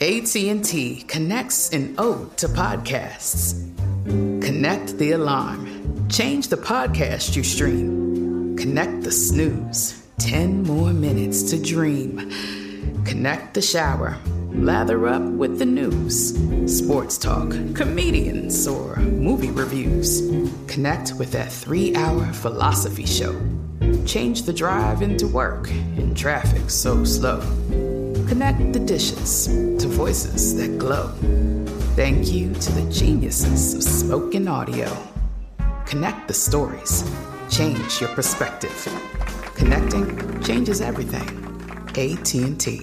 AT&T connects an ode to podcasts. Connect the alarm. Change the podcast you stream. Connect the snooze. 10 more minutes to dream. Connect the shower. Lather up with the news. Sports talk, comedians, or movie reviews. Connect with that 3-hour philosophy show. Change the drive into work in traffic so slow. Connect the dishes to voices that glow. Thank you to the geniuses of spoken audio. Connect the stories. Change your perspective. Connecting changes everything. AT&T.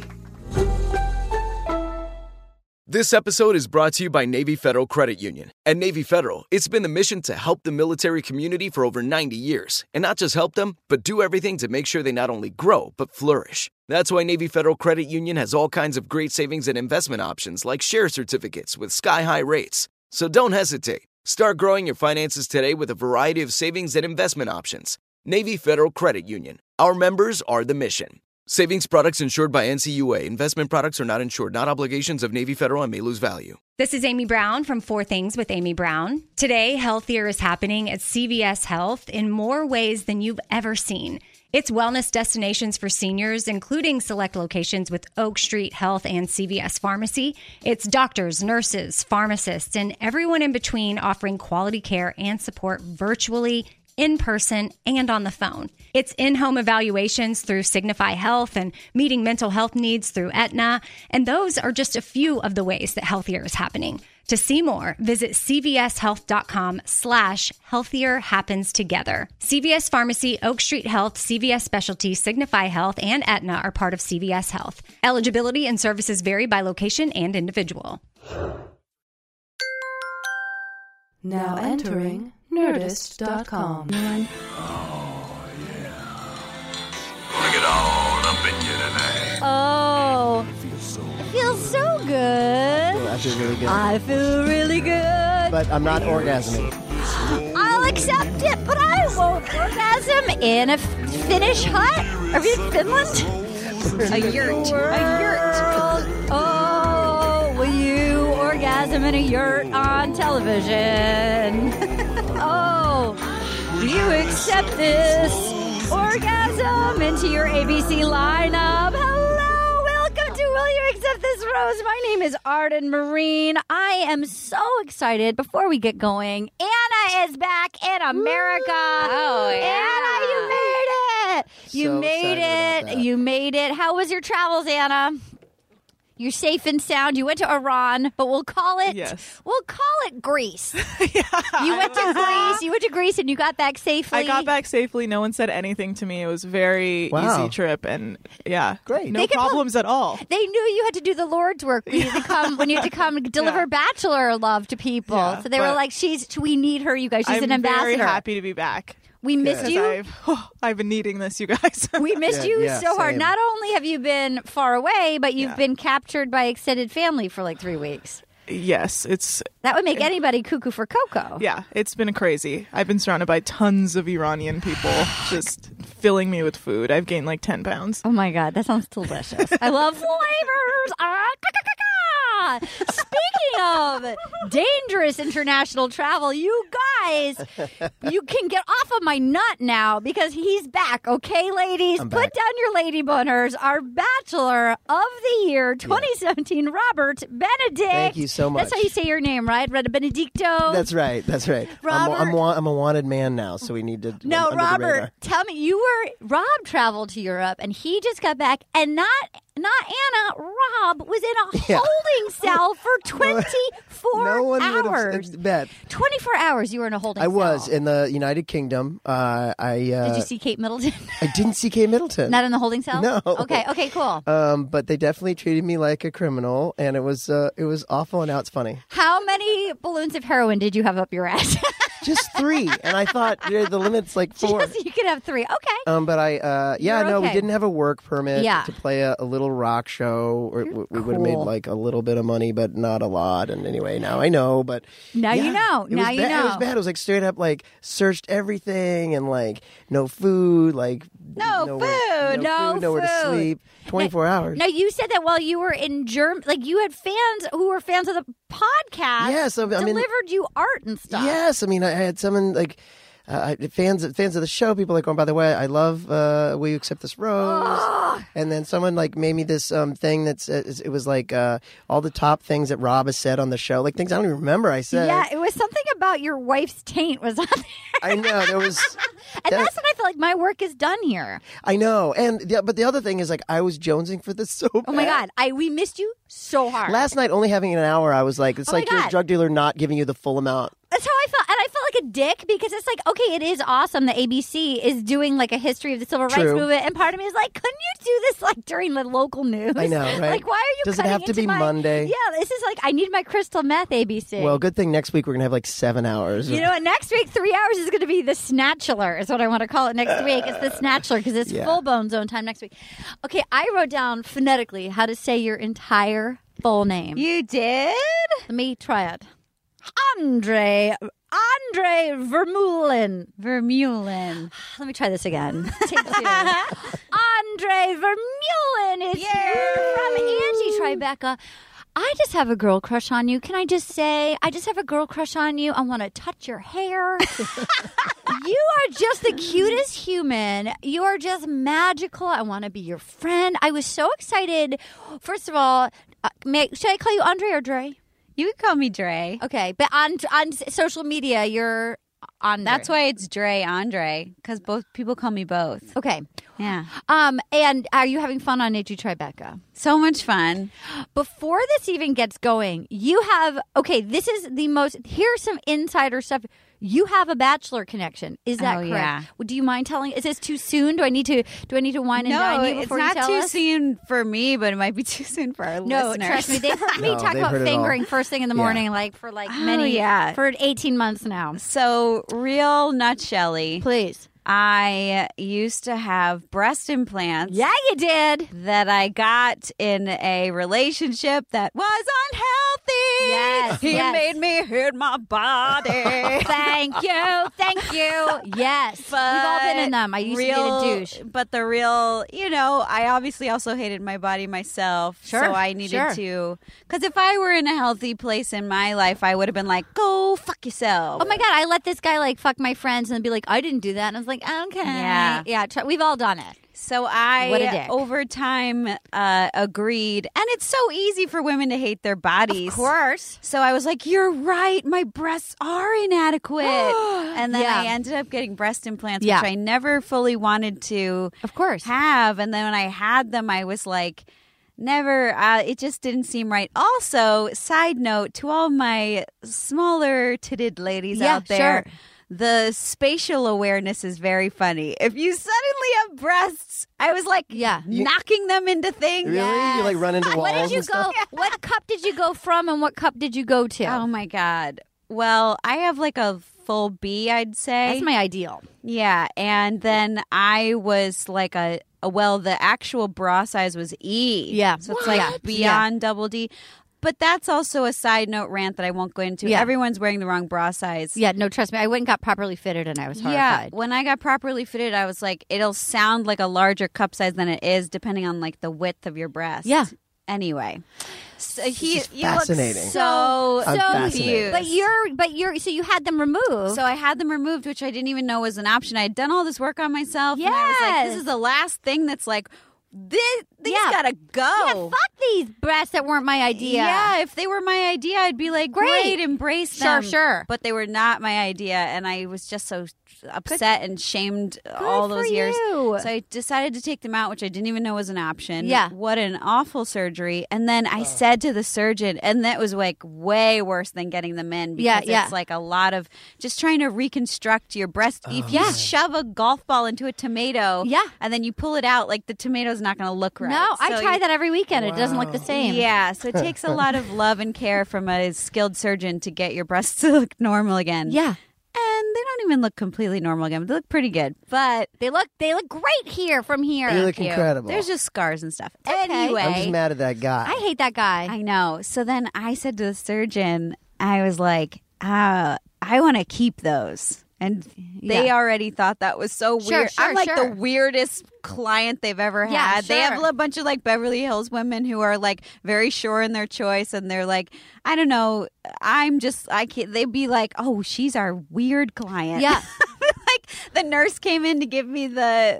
This episode is brought to you by Navy Federal Credit Union. At Navy Federal, it's been the mission to help the military community for over 90 years. And not just help them, but do everything to make sure they not only grow, but flourish. That's why Navy Federal Credit Union has all kinds of great savings and investment options like share certificates with sky-high rates. So don't hesitate. Start growing your finances today with a variety of savings and investment options. Navy Federal Credit Union. Our members are the mission. Savings products insured by NCUA. Investment products are not insured, not obligations of Navy Federal and may lose value. This is Amy Brown from 4 Things with Amy Brown. Today, Healthier is happening at CVS Health in more ways than you've ever seen. It's wellness destinations for seniors, including select locations with Oak Street Health and CVS Pharmacy. It's doctors, nurses, pharmacists, and everyone in between offering quality care and support virtually, in person, and on the phone. It's in-home evaluations through Signify Health and meeting mental health needs through Aetna. And those are just a few of the ways that Healthier is happening. To see more, visit cvshealth.com/healthier happens together. CVS Pharmacy, Oak Street Health, CVS Specialty, Signify Health, and Aetna are part of CVS Health. Eligibility and services vary by location and individual. Now entering Nerdist.com. Gonna get all up in you tonight. Oh, it feels so good. I feel really good. I feel really good. But I'm not orgasming. I'll accept it, but I won't orgasm in a Finnish hut. Are we in Finland? A yurt. A yurt. Oh, will you orgasm in a yurt on television? Oh, do you accept this orgasm into your ABC lineup? Hello, welcome to Will You Accept This Rose? My name is Arden Marine. I am so excited. Before we get going, Anna is back in America. Oh, yeah. Anna, you made it. You So made excited it. about that. You made it. How was your travels, Anna? You're safe and sound. You went to Iran, but we'll call it Greece. You went to Greece. You went to Greece and you got back safely. I got back safely. No one said anything to me. It was a very easy trip, and Great. no problems at all. They knew you had to do the Lord's work when you had to come deliver bachelor love to people. Yeah, so they were but like, we need her, you guys. She's an ambassador. I'm very happy to be back. We missed you. I've been needing this, you guys. We missed you so hard. same. Not only have you been far away, but you've been captured by extended family for like 3 weeks. Yes, it's That would make anybody cuckoo for cocoa. yeah, it's been crazy. I've been surrounded by tons of Iranian people just filling me with food. I've gained like 10 pounds. Oh my God, that sounds delicious. I love flavors. Speaking of dangerous international travel, you guys, you can get off of my nut now because he's back. Okay, ladies? I'm Put back. down your lady boners. Our Bachelor of the Year 2017, Robert Benedict. Thank you so much. That's how you say your name, right? Benedicto? That's right. That's right. Robert? I'm a wanted man now, so we need to. No, under the Robert, radar. tell me, Rob traveled to Europe and he just got back, and not Anna, Rob was in a holding cell for 24 No one would hours. have bet. 24 hours you were in a holding I cell. was in the United Kingdom. Did you see Kate Middleton? I didn't see Kate Middleton. Not in the holding cell? No. Okay, cool. But they definitely treated me like a criminal, and it was awful. And now it's funny. How many balloons of heroin did you have up your ass? just 3. And I thought the limit's like 4. You could have 3. Okay. But I, You're we okay. didn't have a work permit Yeah. to play a little rock show. Or we would have made cool. like a little bit of money, but not a lot. And anyway, now I know. But Now you know. It Now was you bad. know. It was bad. It was like straight up like searched everything and like no food, like No food. nowhere to sleep. 24 hours. Now, you said that while you were in Germany, like you had fans who were fans of the podcast. Yes, I mean- delivered you art and stuff. Yes, I mean I had someone like fans of the show. People like, oh, by the way, I love Will You Accept This Rose? And then someone like made me this thing that's it was like all the top things that Rob has said on the show, like things I don't even remember I said. Yeah, it was something about your wife's taint was on there. I know there was. And that's when I feel like my work is done here. I know, but the other thing is like I was jonesing for this so bad. Oh my God, we missed you so hard. Last night, only having an hour, I was like, it's Oh my like your God. drug dealer not giving you the full amount. That's how I felt. And I felt like a dick because it's like, okay, it is awesome that ABC is doing like a history of the civil rights True. movement. And part of me is like, couldn't you do this like during the local news? I know, right? Like, why are you Does it cutting have to into be my- Monday? Yeah, this is like, I need my crystal meth, ABC. Well, good thing next week we're gonna have like 7 hours. You know what? Next week, 3 hours is going to be the Snatchler, is what I want to call it next week. It's the Snatchler because it's Yeah. full bone zone time next week. Okay, I wrote down phonetically how to say your entire full name. You did? Let me try it. Andre Vermeulen. Vermeulen. Let me try this again. Take 2. Andre Vermeulen is here from Angie Tribeca. I just have a girl crush on you. Can I just say, I just have a girl crush on you. I want to touch your hair. You are just the cutest human. You are just magical. I want to be your friend. I was so excited. First of all, should I call you Andre or Dre? You could call me Dre. Okay, but on social media, you're Andre. That's why it's Dre Andre, because both people call me both. Okay. Yeah. And are you having fun on AG Tribeca? So much fun. Before this even gets going, you have, okay, this is the most, here's some insider stuff. You have a Bachelor connection. Is that Oh, correct? yeah. Do you mind telling? Is this too soon? Do I need to wine and dine you it's before not you tell too us? soon for me, but it might be too soon for our No, listeners. trust me. They've heard me No, talk they've about heard it all. fingering first thing in the morning, like for like for 18 months now. So, real nutshelly. Please. I used to have breast implants. Yeah, you did. That I got in a relationship that was unhealthy. Yes, He yes. made me hurt my body. Thank you. Yes, we've all been in them. I used to be a douche. But the real, I obviously also hated my body myself. Sure, So I needed sure. to, because if I were in a healthy place in my life, I would have been like, go fuck yourself. Oh my God, I let this guy like fuck my friends and be like, I didn't do that. And I was like, okay. Yeah. Yeah, we've all done it. So What a dick. I, over time, agreed. And it's so easy for women to hate their bodies. Of course. So I was like, you're right. My breasts are inadequate. And then Yeah. I ended up getting breast implants, Yeah. which I never fully wanted to Of course. have. And then when I had them, I was like, never, it just didn't seem right. Also, side note to all my smaller titted ladies Yeah, out there. sure. The spatial awareness is very funny. If you suddenly have breasts, I was like knocking them into things. Really? You like run into walls What did you and stuff? go? What cup did you go from, and what cup did you go to? Oh my God. Well, I have like a full B, I'd say. That's my ideal. Yeah. And then I was like the actual bra size was E. Yeah. So it's like beyond double D. But that's also a side note rant that I won't go into. Yeah. Everyone's wearing the wrong bra size. Yeah, no, trust me. I went and got properly fitted, and I was Yeah, horrified. when I got properly fitted, I was like, it'll sound like a larger cup size than it is, depending on like the width of your breast. Yeah. Anyway, so is you fascinating. look so I'm fascinated. confused. But you're so you had them removed. So I had them removed, which I didn't even know was an option. I had done all this work on myself, and I was like, Yes. this is the last thing that's like, these Yeah. gotta go. yeah, fuck these breasts that weren't my idea. Yeah, if they were my idea, I'd be like, great, embrace them. Sure. But they were not my idea, and I was just so upset and shamed all those for years. you. So I decided to take them out, which I didn't even know was an option. Yeah. What an awful surgery. And then I said to the surgeon, and that was like way worse than getting them in because Yeah. it's like a lot of just trying to reconstruct your breast. If you shove a golf ball into a tomato and then you pull it out, like the tomato's not going to look right. No, I So try that every weekend. It doesn't look the same. yeah, so it takes a lot of love and care from a skilled surgeon to get your breasts to look normal again. Yeah. And they don't even look completely normal again. But they look pretty good. But They look great here from here. You look incredible. there's just scars and stuff. Okay. Anyway, I'm just mad at that guy. I hate that guy. I know. So then I said to the surgeon, I was like, I want to keep those. And they already thought that was so weird. Sure, I'm like sure. the weirdest client they've ever Yeah, had. They have sure. a bunch of like Beverly Hills women who are like very sure in their choice, and they're like, I don't know. I can't. They'd be like, oh, she's our weird client. Yeah. Like the nurse came in to give me the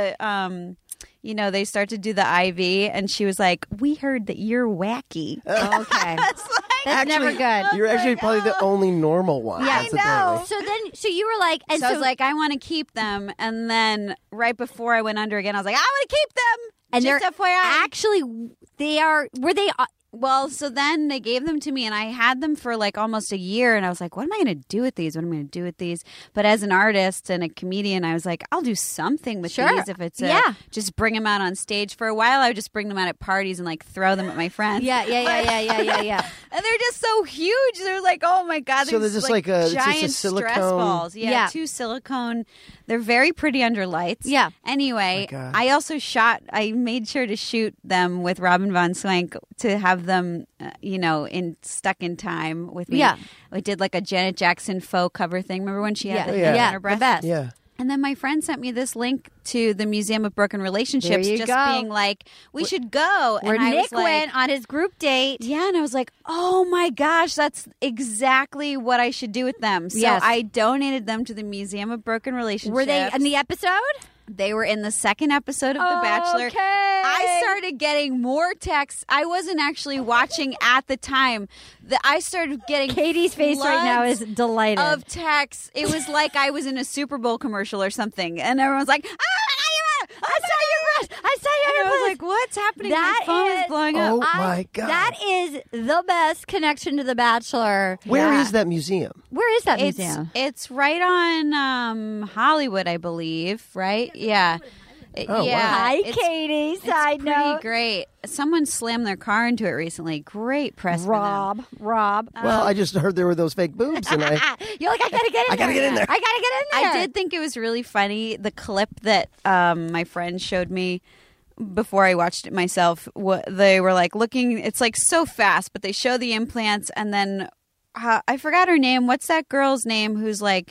they start to do the IV, and she was like, we heard that you're wacky. Okay. That's never good. You're actually probably the only normal one. Yeah, That's the thing. So you were like, and So I was like, I want to keep them. And then right before I went under again, I was like, I want to keep them. and Just they're FYI. actually were they Well, so then they gave them to me, and I had them for like almost a year, and I was like, what am I going to do with these? What am I going to do with these? But as an artist and a comedian, I was like, I'll do something with Sure. these if it's just bring them out on stage. For a while, I would just bring them out at parties and like throw them at my friends. Yeah. And they're just so huge. They're like, oh my God. So they're just like a- it's just a giant stress silicone- balls. Yeah, 2 silicone. They're very pretty under lights. Yeah. Anyway, Oh my God. I made sure to shoot them with Robin Von Swank to have them, stuck in time with me. Yeah. I did like a Janet Jackson faux cover thing. Remember when she had Yeah. the Yeah. thing Yeah, on her the breast? best. Yeah. And then my friend sent me this link to the Museum of Broken Relationships, There you just go. being like, we should go. Where and I Nick was like, went on his group date. yeah, and I was like, oh my gosh, that's exactly what I should do with them. So Yes. I donated them to the Museum of Broken Relationships. Were they in the episode? They were in the second episode of The Bachelor. Okay. I started getting more texts. I wasn't actually watching at the time. I started getting Katie's face right now is floods delighted. of texts. It was like I was in a Super Bowl commercial or something, and everyone's like, I saw your breast. I saw your and I was breast. like, what's happening? That My phone is- is blowing Oh up. my God. That is the best connection to The Bachelor. Where Yeah. is that museum? Where is that museum? It's right on Hollywood, I believe. Right? Yeah. Oh, yeah. wow. Hi, It's- Katie. It's Side pretty note. great. Someone slammed their car into it recently. Great press for them. Rob. Well, I just heard there were those fake boobs, and I You're like, I gotta get in there. I gotta get in there. I gotta get in there. I did think it was really funny. The clip that my friend showed me before I watched it myself, they were like looking, it's like so fast, but they show the implants, and then I forgot her name. What's that girl's name who's like,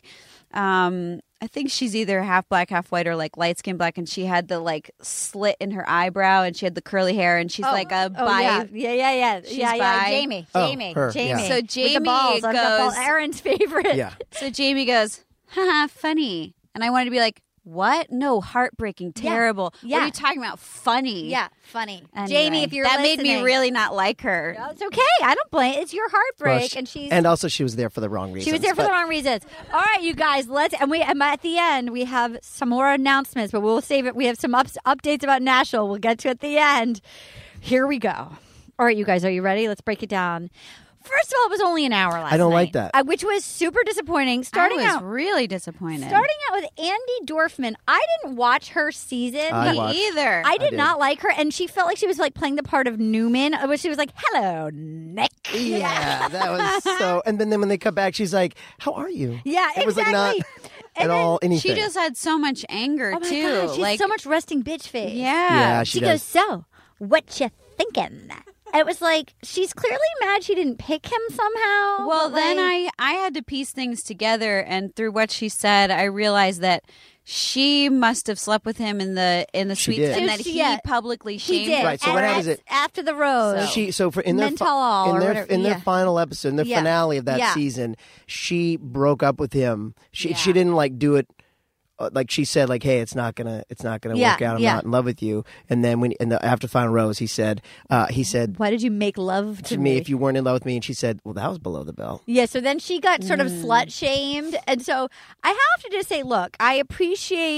I think she's either half black, half white, or like light skin black, and she had the like slit in her eyebrow, and she had the curly hair, and she's like a bi. Yeah. She's Yeah. bi. Jamie. Oh, Jamie. her, Jamie. yeah. So With the Jamie balls. I've got balls. goes- Aaron's favorite. yeah. So Jamie goes, haha, funny. And I wanted to be like, what? No, heartbreaking, terrible. Yeah. What are you talking about? Funny. Yeah, funny. Anyway, Jamie, if you're that made me listening. really not like her. No, it's okay. I don't blame. It's your heartbreak, and she's. And also, she was there for the wrong reasons. She was there for the but- wrong reasons. All right, you guys, and at the end we have some more announcements, but we'll save it. We have some updates about Nashville. We'll get to at the end. Here we go. All right, you guys, are you ready? Let's break it down. First of all, it was only an hour last night. I don't like that. Which was super disappointing. I was really disappointed. Starting out with Andy Dorfman, I didn't watch her season. I Me watched. either. I did did. not like her, and she felt like she was like playing the part of Newman, where she was like, "Hello, Nick." Yeah, that was so. And then when they come back, she's like, "How are you?" Yeah, It was like not exactly. at And then all anything. She just had so much anger Oh my too. God, she's like so much resting bitch face. Yeah, She she goes, does. "So, what you thinking?" It was like she's clearly mad she didn't pick him somehow. Well, but, then like, I had to piece things together, and through what she said, I realized that she must have slept with him in the She suite, did. and that he Yeah. publicly he shamed did. her. Right, so what And happens is- after the rose? So for in their Mental or in their whatever, in their yeah. final episode, in their Yeah. finale of that Yeah. season, she broke up with him. She Yeah. didn't like do it. Like she said, like, "Hey, it's not gonna Yeah, work out. I'm yeah. not in love with you." And then after final rose, he said, Why did you make love to me if you weren't in love with me, and she said, "Well, that was below the belt." Yeah, so then she got sort of slut shamed. And so I have to just say, look, I appreciate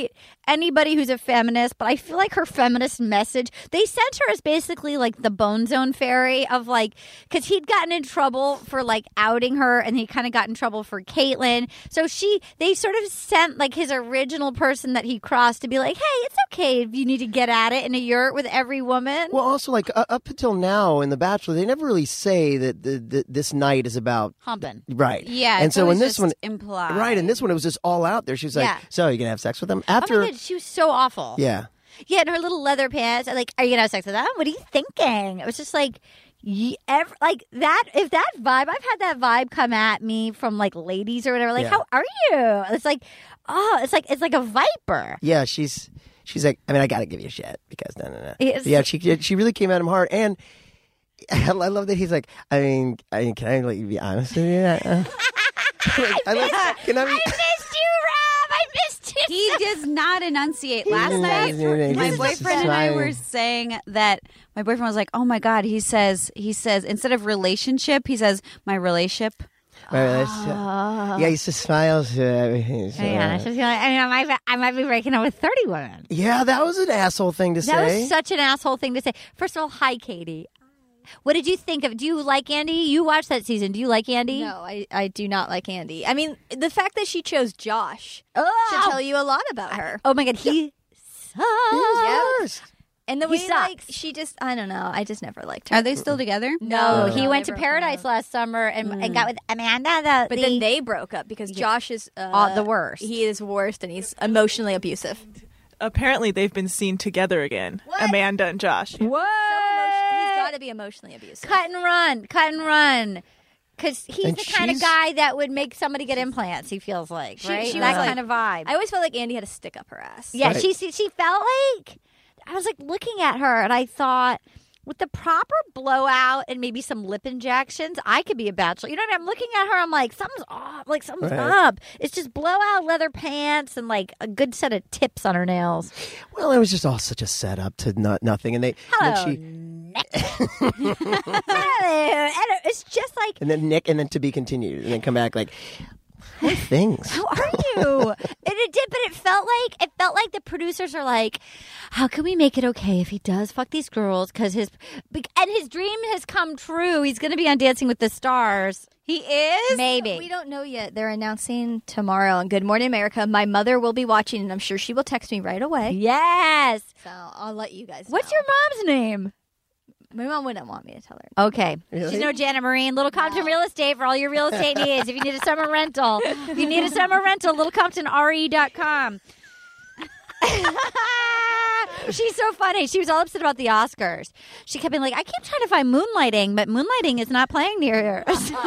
anybody who's a feminist, but I feel like her feminist message, they sent her as basically like the Bone Zone fairy of like, because he'd gotten in trouble for like outing her, and he kind of got in trouble for Caitlyn. So they sort of sent like his original person that he crossed to be like, hey, it's okay if you need to get at it in a yurt with every woman. Well, also, like, up until now in The Bachelor, they never really say that this night is about humping. Right. Yeah. And it's so in always this just one, implied. right, in this one, it was just all out there. She was like, Yeah. so are you going to have sex with him? Oh After, my God, she was so awful. yeah. Yeah, and her little leather pants. Like, are you gonna have sex with them? What are you thinking? It was just like, like that. If that vibe, I've had that vibe come at me from like ladies or whatever. Like, Yeah. how are you? It's like, oh, it's like a viper. Yeah, she's like, I mean, I got to give you shit because no. It's- Yeah, she really came at him hard, and I love that he's like, I mean, can I like be honest with you? Can I be? I missed you, Rob. I missed you. He does not enunciate. Last does night, not. my He's boyfriend and I smiling. were saying that my boyfriend was like, "Oh my God," he says instead of relationship, he says my relationship. Yeah, he just smiles. Everything. So, Yeah, it's just like, I might be breaking up with 30 women. yeah, that was an asshole thing to That say. was such an asshole thing to say. First of all, hi, Katie. What did you think of? Do you like Andy? You watched that season. Do you like Andy? No, I do not like Andy. I mean, the fact that she chose Josh should Oh, tell you a lot about her. oh my God, he sucks. And the He way, sucks. like, she just, I don't know. I just never liked her. Are they still together? No, No, he went they to broke Paradise up. last summer and got with Amanda. But then they broke up because Josh is the worst. He is worst, and he's emotionally abusive. Apparently, they've been seen together again. Amanda and Josh. What? He's got to be emotionally abusive. Cut and run. Because he's And the kind of she's- guy that would make somebody get implants, he feels like, right? she That was like- kind of vibe. I always felt like Andy had to stick up her ass. Yeah, Right. she felt like, I was like looking at her and I thought, with the proper blowout and maybe some lip injections, I could be a bachelor. You know what I mean? I'm looking at her, I'm like, something's off, like something's Right. up. It's just blowout leather pants and like a good set of tips on her nails. Well, it was just all such a setup to nothing, and Hello, then and it's just like, and then Nick, and then to be continued, and then come back like, what things? how are you? And it did, but it felt like the producers are like, how can we make it okay if he does fuck these girls? Because his dream has come true. He's going to be on Dancing with the Stars. He is. Maybe. We don't know yet. They're announcing tomorrow on Good Morning America. My mother will be watching, and I'm sure she will text me right away. Yes. So I'll let you guys know. What's your mom's name? My mom wouldn't want me to tell her. Okay. Really? She's no Janet Marine. Little Compton Real Estate for all your real estate needs. If you need a summer rental, littlecomptonre.com. She's so funny. She was all upset about the Oscars. She kept being like, I keep trying to find Moonlighting, but Moonlighting is not playing near here.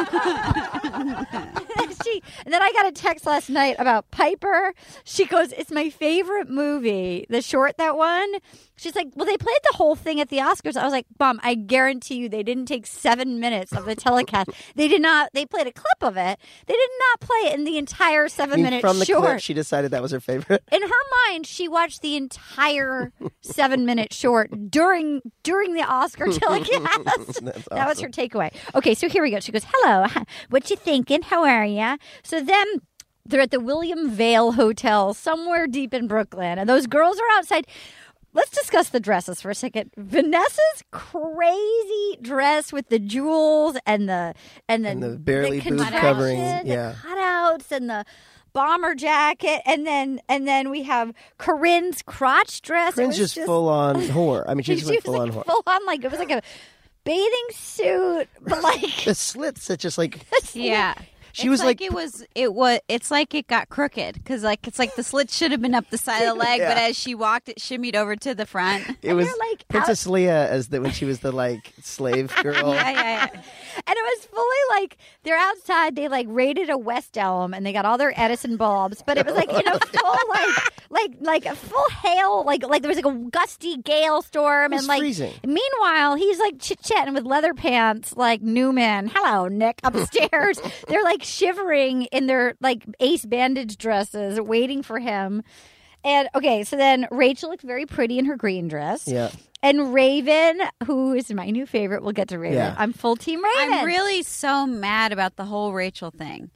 And then I got a text last night about Piper. She goes, it's my favorite movie. The short that won. She's like, well, they played the whole thing at the Oscars. I was like, Mom, I guarantee you they didn't take 7 minutes of the telecast. They did not. They played a clip of it. They did not play it in the entire 7-minute From the short. clip, she decided that was her favorite. In her mind, she watched the entire 7-minute short during the Oscar telecast. That's That was awesome. her takeaway. Okay, so here we go. She goes, hello, what you thinking? How are ya? So then they're at the William Vale Hotel somewhere deep in Brooklyn, and those girls are outside. Let's discuss the dresses for a second. Vanessa's crazy dress with the jewels and the barely boob contraction, covering, the yeah. cutouts and the bomber jacket, and then we have Corinne's crotch dress. It Corinne's was just full on whore. I mean, she just went was full on like whore. full on, like it was like a bathing suit, but like The slits that just like Yeah. She was like- it's like it got crooked because like it's like the slit should have been up the side of the leg, but Yeah. as she walked, it shimmied over to the front. it was they're, like, Princess Leia as when she was the like slave girl. Yeah. And it was fully like they're outside. They like raided a West Elm and they got all their Edison bulbs. But it was like in a full like a full hail. Like there was like a gusty gale storm It was and like. freezing. Meanwhile, he's like chit chatting with leather pants like Newman. Hello, Nick. Upstairs, they're like shivering in their like ace bandage dresses, waiting for him. And okay, so then Rachel looked very pretty in her green dress. Yeah. And Raven, who is my new favorite, we'll get to Raven. Yeah. I'm full team Raven. I'm really so mad about the whole Rachel thing.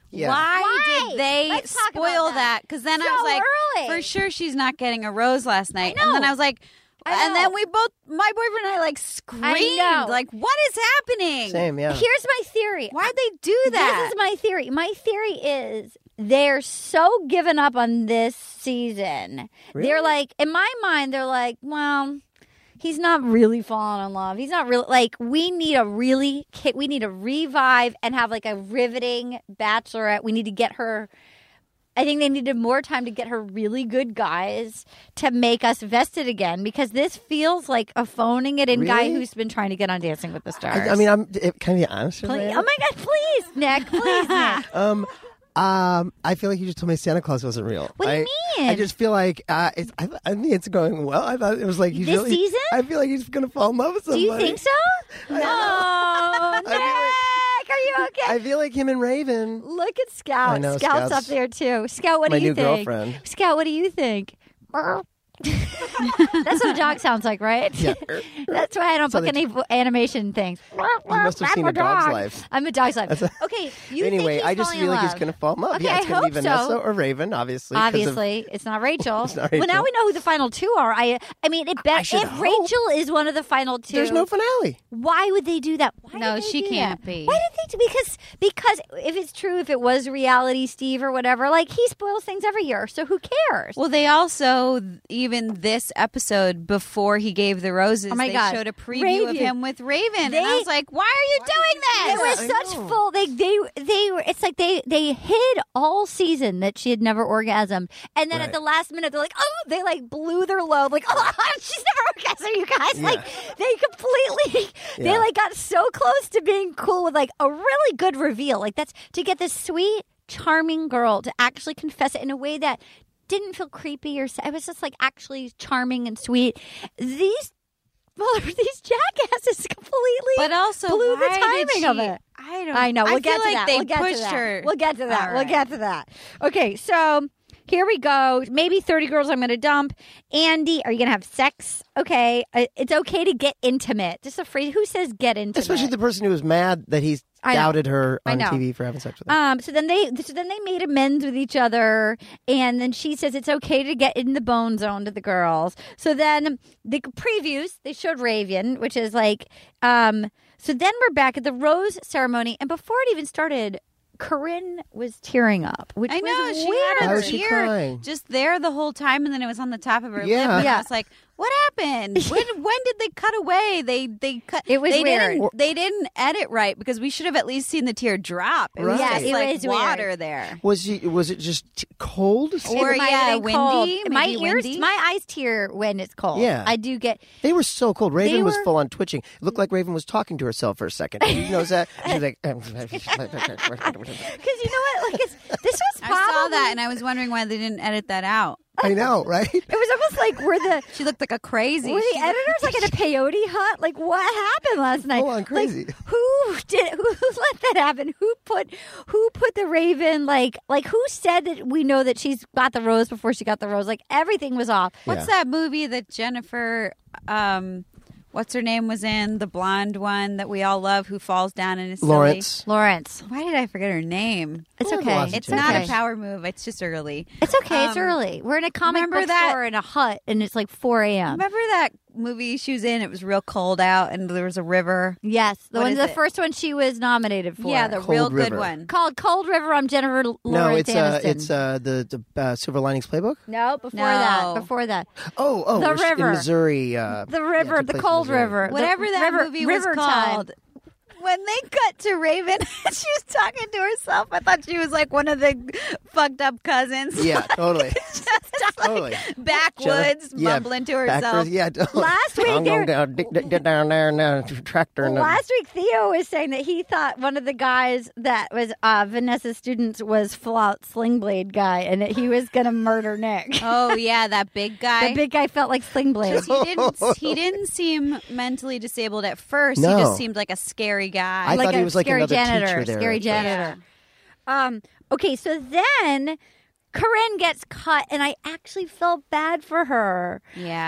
Yeah. Why did they Let's talk about spoil that. that? Because then I So was like, early. for sure she's not getting a rose last night. I And then know. I was like, I and know. then my boyfriend and I like screamed. know. Like, what is happening? Same, yeah. Here's my theory. Why'd they do that? This is my theory. My theory is they're so given up on this season. Really? They're like, in my mind, they're like, well, he's not really falling in love. He's not really like we need a revive and have like a riveting bachelorette. We need to get her. I think they needed more time to get her really good guys to make us vested again because this feels like a phoning it in guy Really? who's been trying to get on Dancing with the Stars. I mean, can I be honest with Please. you? Oh my God, please, Nick. Please, Nick. I feel like you just told me Santa Claus wasn't real. What do you mean? I just feel like I think it's going well. I thought it was like he's This really, season? I feel like he's gonna fall in love with Do somebody. you think so? Oh, Nick, are you okay? I feel like him and Raven. Look at Scout. I know, Scout's Scout's up there too. Scout, what my do you new think? girlfriend. Scout, what do you think? That's what a dog sounds like, right? Yeah. That's why I don't So book any animation things. You must have seen A Dog's Life. I'm a dog's life. Okay, you Anyway, think he's I just falling feel in like he's love. gonna fall in love. Okay, Yeah, it's I gonna be hope Vanessa so. or Raven, obviously. 'cause of- Obviously, it's not Rachel. It's not Well, now Rachel. we know who the final two are. I mean, should if hope. Rachel is one of the final two, There's no finale. why would they do that? Why No, did they she do can't that? be. Why did they do? Because if it's true, if it was reality Steve or whatever, like he spoils things every year, so who cares? Well, they also, even this episode, before he gave the roses, Oh my they God. showed a preview of Raven. him with Raven. And They- I was like, why are you doing this? It was I such know. full. They were. It's like they hid all season that she had never orgasmed, and then at Right. the last minute they're like, oh, they like blew their load, like, oh, she's never orgasmed, you guys. Like they completely, they Yeah. like got so close to being cool with like a really good reveal. Like that's to get this sweet, charming girl to actually confess it in a way that didn't feel creepy or it was just like actually charming and sweet. These jackasses completely But also, blew the why did timing she- of it. I know. We'll I get feel to like that. they We'll get pushed to that. her. We'll get to that. All We'll right. get to that. Okay, so here we go. Maybe 30 girls I'm going to dump. Andy, are you going to have sex? Okay. It's okay to get intimate. Just a phrase. Who says get intimate? Especially the person who was mad that he's I know. doubted her I on know. TV for having sex with him. So then they made amends with each other, and then she says it's okay to get in the bone zone to the girls. So then the previews they showed Raven, which is like, so then we're back at the rose ceremony, and before it even started, Corinne was tearing up, which I know, was she weird. had Why a was she tear crying? just there the whole time, and then it was on the top of her lip. Yeah. And Yeah. I was like, what happened? When did they cut away? They cut. It was they weird. They didn't edit right because we should have at least seen the tear drop. It was Right. just Yeah, it like was water weird. there. Was it just cold? Or, It might yeah, have been cold. windy, My maybe ears, windy. my eyes tear when it's cold. Yeah. I do get. They were so cold. Raven They was were- full on twitching. It looked like Raven was talking to herself for a second. Did you notice that? She was like, Because you know what? Like this was I probably. saw that, and I was wondering why they didn't edit that out. I know, right? It was almost like She looked like a crazy. were the She- editors like in a peyote hut? Like what happened last night? Full on crazy. Like, who let that happen? Who put the Raven like who said that we know that she's got the rose before she got the rose? Like everything was off. What's that movie that Jennifer, what's her name, was in? The blonde one that we all love, who falls down and is silly? Lawrence. Why did I forget her name? It's Oh, okay. lots of It's not a okay. power move. It's just early. It's okay. It's Um, early. We're in a comic remember book that- store in a hut, and it's like 4 a.m. Remember that movie she was in? It was real cold out, and there was a river. Yes, What is the it? first one she was nominated for. Yeah, the Cold real good River. one. called Cold River. I'm Jennifer No, Lawrence it's Aniston. the Silver Linings Playbook. No, before No. that. Before that. Oh, The we're river. in Missouri. The river, took the place in cold Missouri. river. Whatever The that river, movie was river time. called. When they cut to Raven, she was talking to herself. I thought she was like one of the fucked up cousins. Yeah, totally. Just like Totally. backwoods, Yeah, mumbling to herself. backwards, yeah, totally. Last week I'm they going were- down, get down there and tractor. And Last week, Theo was saying that he thought one of the guys that was Vanessa's students was full-out Sling Blade guy, and that he was going to murder Nick. Oh yeah, that big guy. The big guy felt like Sling Blade. He didn't seem mentally disabled at first. No. He just seemed like a scary guy. I thought he was like scary another janitor, teacher there. Scary janitor. Okay, so then Corinne gets cut, and I actually felt bad for her. yeah.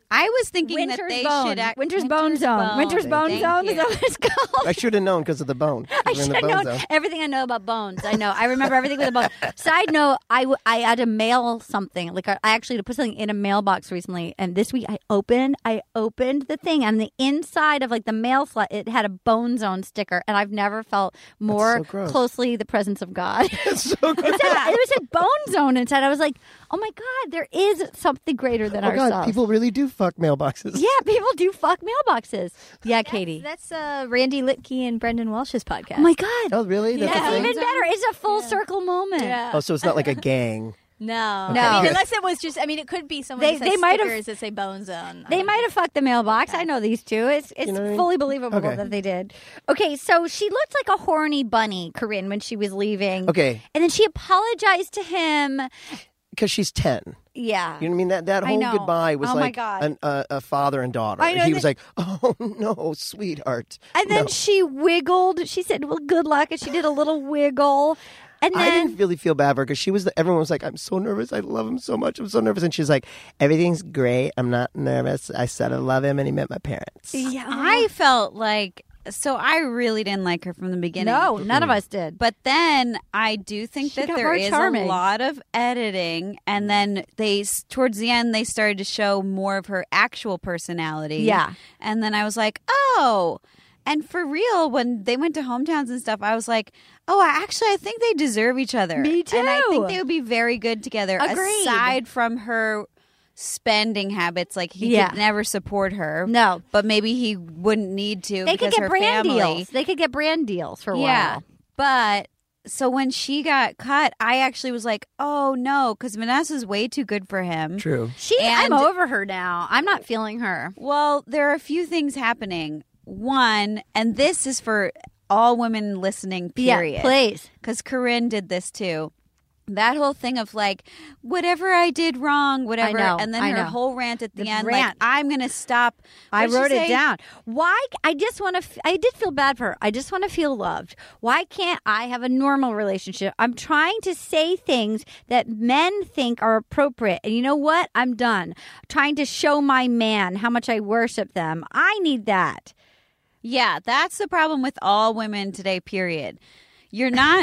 I was thinking Winter's that they Bone. should act Winter's Bone Zone. Winter's Bone Thank Zone you. is that what it's called? I should have known because of the bone. I We're in should the have bone known zone. everything I know about bones. I know. I remember everything with a bone. Side note, I had to mail something. Like I actually had to put something in a mailbox recently, and this week I opened the thing, and the inside of like the mail slot, it had a Bone Zone sticker, and I've never felt more so gross. closely the presence of God. It's so good. It was a Bone Zone inside. I was like, oh my God, there is something greater than Oh ourselves. God, people really do fuck mailboxes. Yeah, people do fuck mailboxes. Yeah, Katie. That's Randy Litke and Brendan Welsh's podcast. Oh my God. Oh really? That's a It's thing? even better. It's a full circle moment. Yeah. Oh, so it's not like a gang. No. No. I mean, unless it was just, I mean, it could be someone They who says might have- stickers that say Bone Zone. They might have fucked the mailbox. I know these two. It's You know what I mean? fully believable Okay. that they did. Okay, so she looked like a horny bunny, Corinne, when she was leaving. Okay, And then she apologized to him. because she's 10. Yeah. You know what I mean? That I whole know. goodbye was Oh, my like God. a father and daughter. I know, He and was like, "Oh no, sweetheart." And then No. she wiggled. She said, well, good luck. And she did a little wiggle. And I then didn't really feel bad for her because everyone was like, "I'm so nervous. I love him so much. I'm so nervous." And she's like, "Everything's great. I'm not nervous. I said I love him, and he met my parents." yeah, I felt like so I really didn't like her from the beginning. no, none of us did. But then I do think She that got there more is charming. a lot of editing, and then towards the end they started to show more of her actual personality. Yeah. And then I was like, oh. And for real, when they went to hometowns and stuff, I was like, oh, I think they deserve each other. Me And I too. think they would be very good together. Agreed. Aside from her spending habits, like he Yeah. could never support her. No. But maybe he wouldn't need to They could because get her brand family. deals. They could get brand deals for a Yeah. while. But so when she got I actually was like, oh no, because Vanessa's way too good for him. True. I'm And- over her now. I'm not feeling her. Well, there are a few things happening. One, and this is for all women listening, period. Yeah, please. Because Corinne did this too. That whole thing of like, whatever I did wrong, whatever. I know, and then I her know. whole rant at the end, rant. like, I'm going to stop. I What'd she wrote it say? down. Why? I just want to. I did feel bad for her. I just want to feel loved. Why can't I have a normal relationship? I'm trying to say things that men think are appropriate, and you know what? I'm done. Trying to show my man how much I worship them. I need that. Yeah, that's the problem with all women today, period. You're not,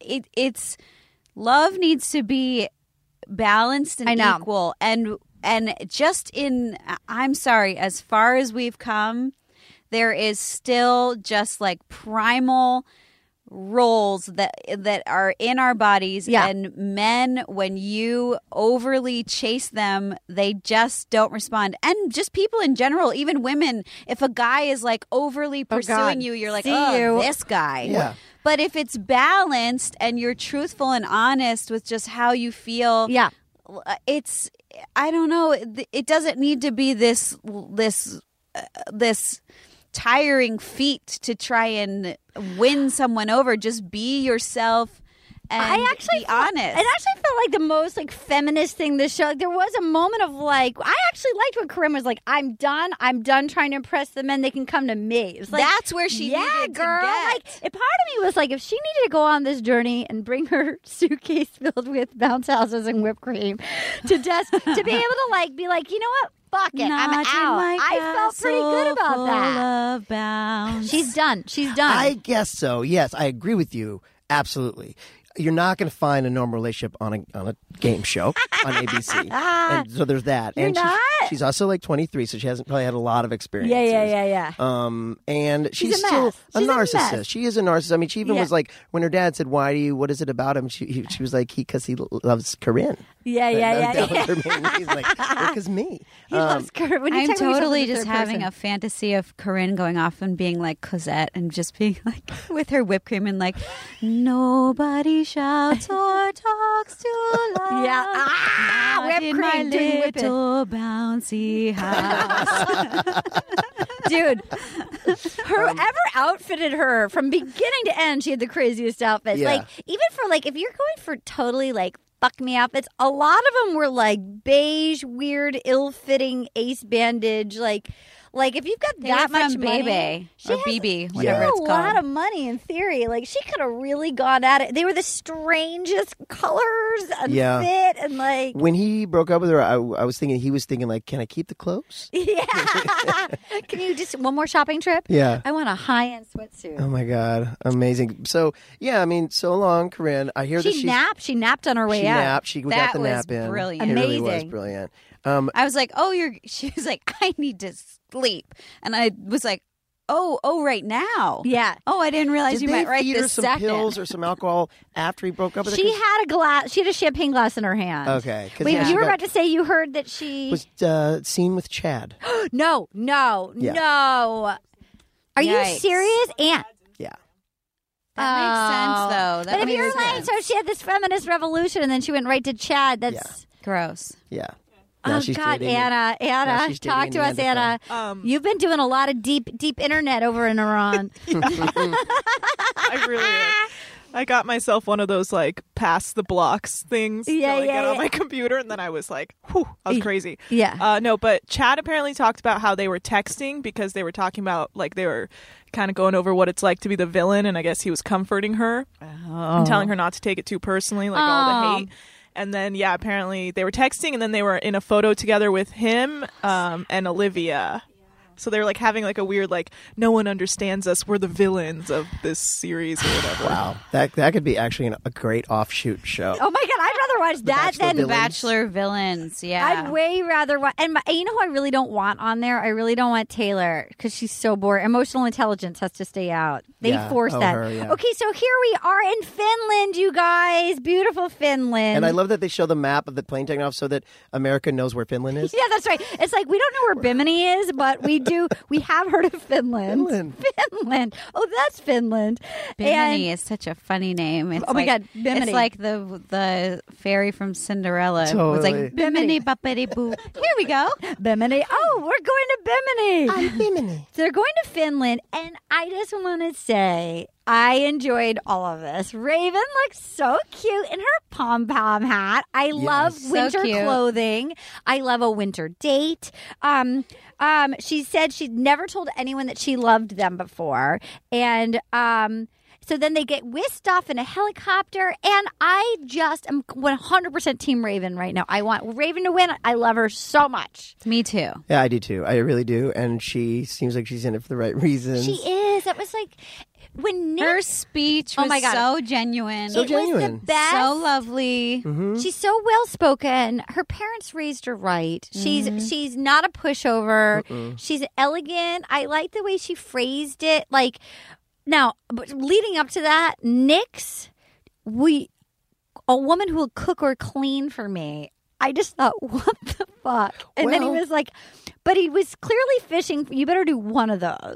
it's, love needs to be balanced and I know. equal. And just I'm sorry, as far as we've come, there is still just like primal roles that are in our bodies. Yeah. And men, when you overly chase them, they just don't respond. And just people in general, even women, if a guy is like overly pursuing God. you, you're like, See oh, you. this guy. Yeah. But if it's balanced and you're truthful and honest with just how you feel, Yeah. it's, I don't know, it doesn't need to be this tiring feat to try and win someone over. Just be yourself and I actually be felt- honest. It actually felt like the most like feminist thing this show. Like, there was a moment of like, I actually liked when Corinne was like, I'm done trying to impress the men. They can come to me. It was like, That's where she yeah, needed to girl. get. Like, part of me was like, if she needed to go on this journey and bring her suitcase filled with bounce houses and whipped cream to be able to like be like, you know what? Fuck it. I'm Not in out. my I felt pretty good castle about full that. of bounds. She's done. She's done. I guess so. Yes, I agree with you. Absolutely. You're not going to find a normal relationship on a game show on ABC. And so there's that. You're and not? She's also like 23, so she hasn't probably had a lot of experience. Yeah. And she's a still mess. a She's a narcissist. mess. She is a narcissist. I mean, she even Yeah. was like, when her dad said, what is it about him? She was like, because he loves Corinne. Yeah. That was her main reason. Like, because me. He loves Corinne. When you I'm talk about yourself totally in the just third having person. a fantasy of Corinne going off and being like Cosette and just being like with her whipped cream and like nobody shouts or talks too loud. Yeah. Not Whipped in cream, my doing whipping. little bouncy house. Dude, whoever outfitted her from beginning to end, she had the craziest outfits. Yeah. Like, even for like, if you're going for totally like fuck me outfits, a lot of them were like beige, weird, ill-fitting ace bandage. Like if you've got They that were much from money, Bebe she or has- BB, she whatever had it's a called. lot of money in theory. Like she could have really gone at it. They were the strangest colors. unfit and like. When he broke up with her, I was thinking he was thinking like, can I keep the clothes? Yeah. Can you just one more shopping trip? Yeah. I want a high-end sweatsuit. Oh my God, amazing! So yeah, I mean, so long, Corinne. I hear that She napped. She napped on her way out. napped. We got the nap in. Brilliant. It really was Amazing. brilliant. I was like, she was like, I need to sleep. And I was like, oh, right now. Yeah. Oh, I didn't realize Did you they meant right feed her this some second. pills or some alcohol after he broke up with her? She had a glass. She had a champagne glass in her hand. Okay. 'Cause, Wait, yeah, she you were got- about to say you heard that she was seen with Chad. No. Yeah. Are you Yikes. serious? And Yeah. That makes sense, though. But if you're like, so she had this feminist revolution, and then she went right to Chad. That's gross. Yeah. Now oh she's God, dating- Anna, now she's talk dating to us, Neanderthal. Anna. You've been doing a lot of deep internet over in Iran. I really. I got myself one of those like pass the blocks things to get on my computer, and then I was like, whew, I was crazy. Yeah. No, but Chad apparently talked about how they were texting because they were talking about like they were kind of going over what it's like to be the villain, and I guess he was comforting her and telling her not to take it too personally, like all the hate. And then, yeah, apparently they were texting, and then they were in a photo together with him and Olivia. So they were like having like a weird like no one understands us. We're the villains of this series or whatever. Wow, that could be actually a great offshoot show. Oh my God, I'd rather watch that Bachelor than Villains. Bachelor villains, yeah. I'd way rather watch. And you know who I really don't want on there? I really don't want Taylor because she's so boring. Emotional intelligence has to stay out. They force that. her, yeah. Okay, so here we are in Finland, you guys. Beautiful Finland. And I love that they show the map of the plane taking off so that America knows where Finland is. Yeah, that's right. It's like we don't know where Bimini is, but we do. We have heard of Finland. Finland. Oh, that's Finland. Bimini is such a funny name. It's Oh my like, God, Bimini. It's like the fairy from Cinderella. Totally. It's like Bimini, Buppity Boo. Here we go. Bimini. Oh, we're going to Bimini. I'm Bimini. So they're going to Finland, and I just want to say I enjoyed all of this. Raven looks so cute in her pom-pom hat. I love so winter cute. clothing. I love a winter date. She said she'd never told anyone that she loved them before, and so then they get whisked off in a helicopter, and I just am 100% Team Raven right now. I want Raven to win. I love her so much. Me too. Yeah, I do too. I really do. And she seems like she's in it for the right reasons. She is. That was like when Nick, Her speech Oh was my God. so genuine. So it was genuine. the best. So lovely. She's so well spoken. Her parents raised her right. She's not a pushover. She's elegant. I like the way she phrased it. Like now, but leading up to that, Nyx, a woman who will cook or clean for me. I just thought, what the fuck? And then he Well- was like, but he was clearly fishing. You better do one of those.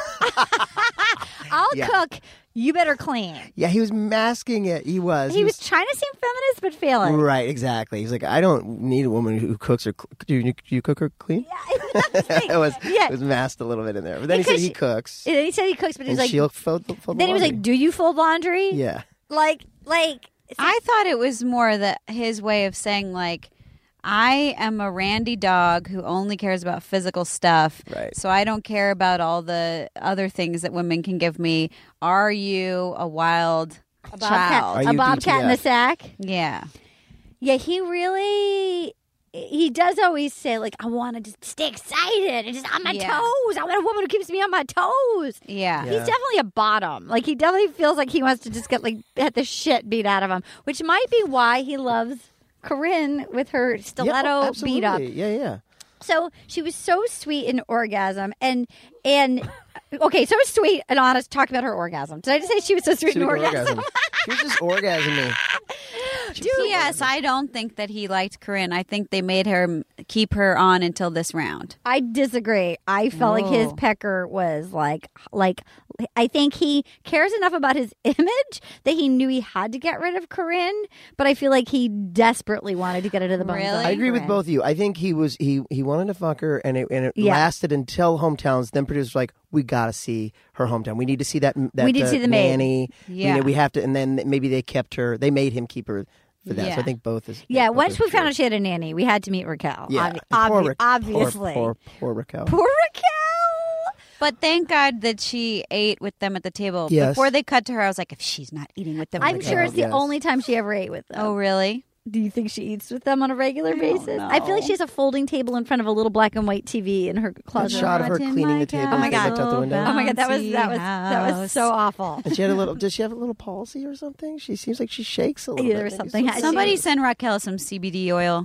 I'll cook. You better clean. Yeah, he was masking it. He was. He was trying to seem feminist, but failing. Right, exactly. He's like, I don't need a woman who cooks or do you cook or clean? it was masked a little bit in there. But then he said Because he cooks. He said he cooks, but he's And like, she'll fold the then he was laundry. like, do you fold laundry? Yeah. Like. I thought it was more that his way of saying like, I am a randy dog who only cares about physical stuff. Right. So I don't care about all the other things that women can give me. Are you a wild child? Are A you bobcat in the DTF? sack. Yeah. Yeah, he does always say like, I want to just stay excited and just on my Yeah. toes. I want a woman who keeps me on my toes. Yeah. He's definitely a bottom. Like he definitely feels like he wants to just get the shit beat out of him, which might be why he loves Corinne with her stiletto beat up. Yeah. So she was so sweet in orgasm, and okay, so sweet and honest. Talk about her orgasm. Did I just say she was so sweet in orgasm? She was just orgasming. Yes, I don't think that he liked Corinne. I think they made her keep her on until this round. I disagree. I felt like his Whoa. pecker was like I think he cares enough about his image that he knew he had to get rid of Corinne, but I feel like he desperately wanted to get it to the bones. Really? I agree with both of you. I think he wanted to fuck her, and it Yeah. lasted until hometowns. Then producers were like, we got to see her hometown. We need to see that. We need to see the maid. nanny. Yeah. We have to, and then maybe they kept her. They made him keep her for that. So Yeah. I think both is. Yeah, both once is we true. found out she had a nanny, we had to meet Raquel. Yeah, Obviously. Poor Raquel. Poor Raquel. But thank God that she ate with them at the table. Yes. Before they cut to her, I was like, if she's not eating with them, I'm at the sure table- it's the Yes. only time she ever ate with them. Oh, really? Do you think she eats with them on a regular basis? know. I feel like she has a folding table in front of a little black and white TV in her That closet. shot of her cleaning the table. Oh my as they God. looked out the window. Oh my God, that was so awful. And she had a little. Does she have a little palsy or something? She seems like she shakes a little bit. There was Maybe something. Somebody send Raquel some CBD oil.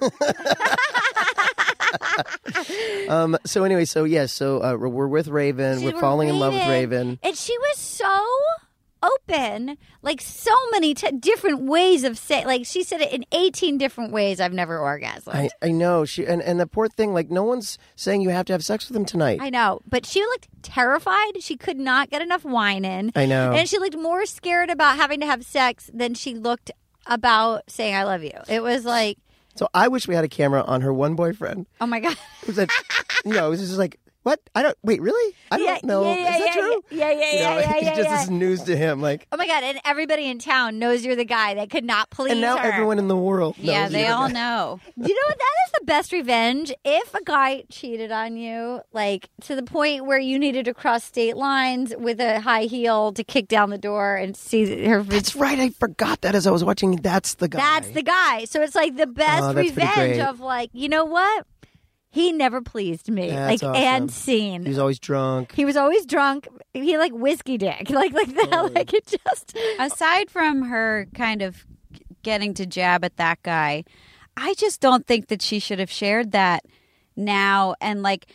So anyway, we're with Raven. We're falling in love with Raven. And she was so open, like so many different ways of saying. Like she said it in 18 different ways. I've never orgasmed. I know she and the poor thing. Like no one's saying you have to have sex with him tonight. I know, but she looked terrified. She could not get enough wine in. I know, and she looked more scared about having to have sex than she looked about saying "I love you." It was like. So I wish we had a camera on her one boyfriend. Oh my God! It was it was just like. What? Wait, really? I don't know. Is that true? Yeah. It's just this news to him. Like, oh my God. And everybody in town knows you're the guy that could not please and now her. everyone in the world knows. Yeah, they all know. You know what? That is the best revenge. If a guy cheated on you, like to the point where you needed to cross state lines with a high heel to kick down the door and see her. That's right. I forgot that as I was watching. That's the guy. That's the guy. So it's like the best revenge of like, you know what? He never pleased me. That's like awesome. And seen. He was always drunk. He was always drunk. He like whiskey dick. Like that. Totally. Like it just. Aside from her kind of getting to jab at that guy, I just don't think that she should have shared that now. And like,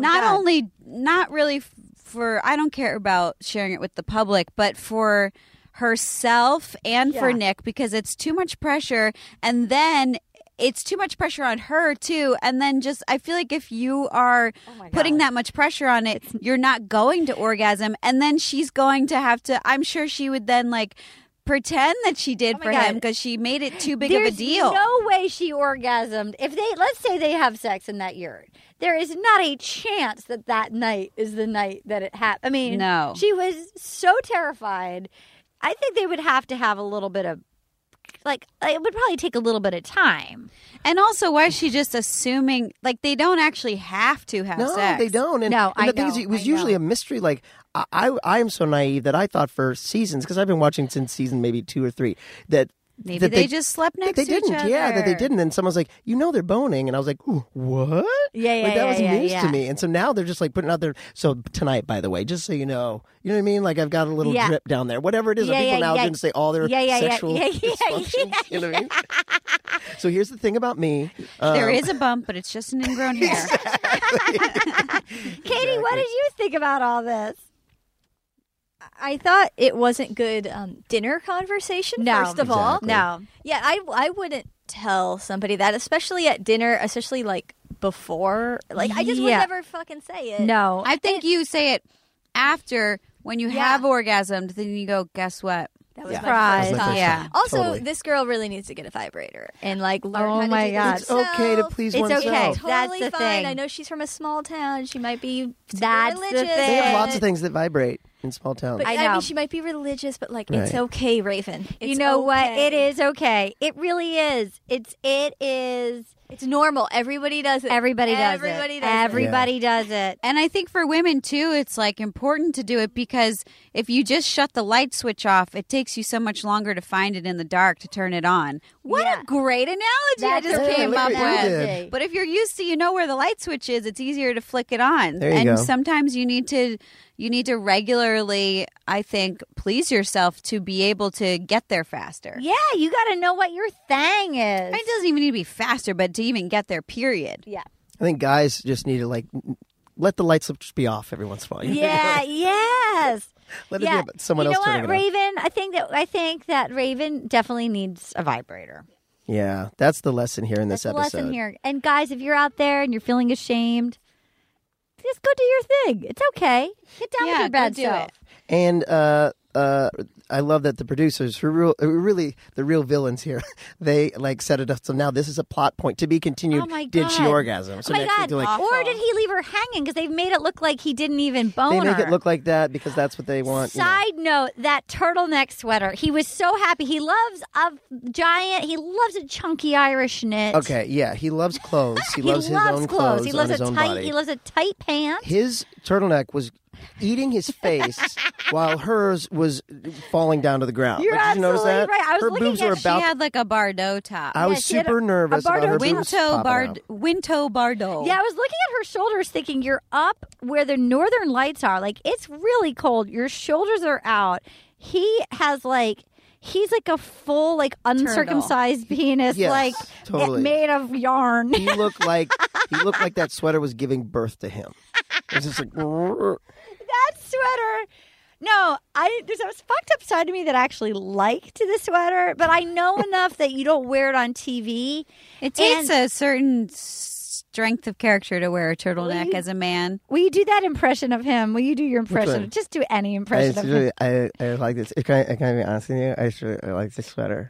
not really for, I don't care about sharing it with the public, but for herself and for Nick, because it's too much pressure. And then it's too much pressure on her too. And then just, I feel like if you are putting that much pressure on it, you're not going to orgasm. And then she's going to have to, I'm sure she would then like pretend that she did for him because she made it too big of a deal. There's no way she orgasmed. If they, let's say they have sex in that yurt, there is not a chance that night is the night that it happened. I mean, no. She was so terrified. I think they would have to have a little bit of, like, it would probably take a little bit of time. And also, why is she just assuming, like, they don't actually have to have sex? No, they don't. And the thing is, it was usually a mystery. Like, I am so naive that I thought for seasons, because I've been watching since season maybe 2 or 3, that maybe they just slept next to each other. Yeah, that they didn't. And someone's like, they're boning. And I was like, ooh, what? Yeah, that was news to me. And so now they're just like putting out there. So tonight, by the way, just so you know what I mean? Like I've got a little drip down there. Whatever it is. People now are going to say all their sexual dysfunctions. You know what I mean? So here's the thing about me. There is a bump, but it's just an ingrown hair. Katie, what did you think about all this? I thought it wasn't good dinner conversation, first of all. No. Yeah, I wouldn't tell somebody that, especially at dinner, especially like before. Like, I just would never fucking say it. No. I think you say it after when you have orgasmed, then you go, guess what? That was Yeah. my first Surprise. time. Yeah. Also, Totally. this girl really needs to get a vibrator and like learn Oh how to my do God. this It's okay to please It's oneself. okay. Totally That's the fine. thing. I know she's from a small town. She might be That's the religious. thing. They have lots but- of things that vibrate in small towns. But I I know. mean, she might be religious, but like, it's Right. okay, Raven. It's You know what? okay. It is okay. It really is. It is. It's normal. Everybody does it. Everybody does Everybody it. does it. Everybody does it. And I think for women too, it's like important to do it because if you just shut the light switch off, it takes you so much longer to find it in the dark to turn it on. What Yeah. a great analogy That's I just a came great up analogy. with. But if you're used to, where the light switch is, it's easier to flick it on. There you and go. sometimes you need to regularly, I think, please yourself to be able to get there faster. Yeah, you got to know what your thing is. It doesn't even need to be faster, but to even get there, period. Yeah. I think guys just need to let the light switch be off every once in a while. Yeah. Yes. Let it be about someone else turning it on. Raven? I think that Raven definitely needs a vibrator. Yeah, that's the lesson here in this That's the episode. lesson here. And guys, if you're out there and you're feeling ashamed, just go do your thing. It's okay. Get down with your bad go do self. it. And I love that the producers, who are really the real villains here, they set it up. So now this is a plot point to be continued. Oh my Did she God. orgasm? So Oh my next God. they're Or did he leave her hanging? Because they've made it look like he didn't even bone they make her. it look like that because that's what they want. Side note, that turtleneck sweater. He was so happy. He loves he loves a chunky Irish knit. Okay, yeah, he loves clothes. He loves his own clothes. He on loves his a own tight body. he loves a tight pants. His turtleneck was eating his face while hers was falling down to the ground. You're Did you notice absolutely that? right. I was her looking boobs at- were She about. She had like a Bardot top. I was she had super a nervous about her boobs popping out. Winto Bardot. Yeah, I was looking at her shoulders thinking you're up where the northern lights are. Like, it's really cold. Your shoulders are out. He has like... He's like a full, like, uncircumcised penis, Yes, like totally. made of yarn. He looked like that sweater was giving birth to him. It was just like. That sweater. No, there's a fucked up side to me that I actually liked the sweater, but I know enough that you don't wear it on TV. It takes a certain strength of character to wear a turtleneck as a man. Will you do that impression of him? Will you do your impression? Just do any impression of him. I like this. Can I be honest with you? I like this sweater.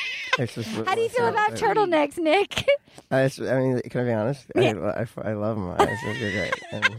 How do you feel about turtlenecks, Nick? Can I be honest? Yeah. I love them. I think they're great.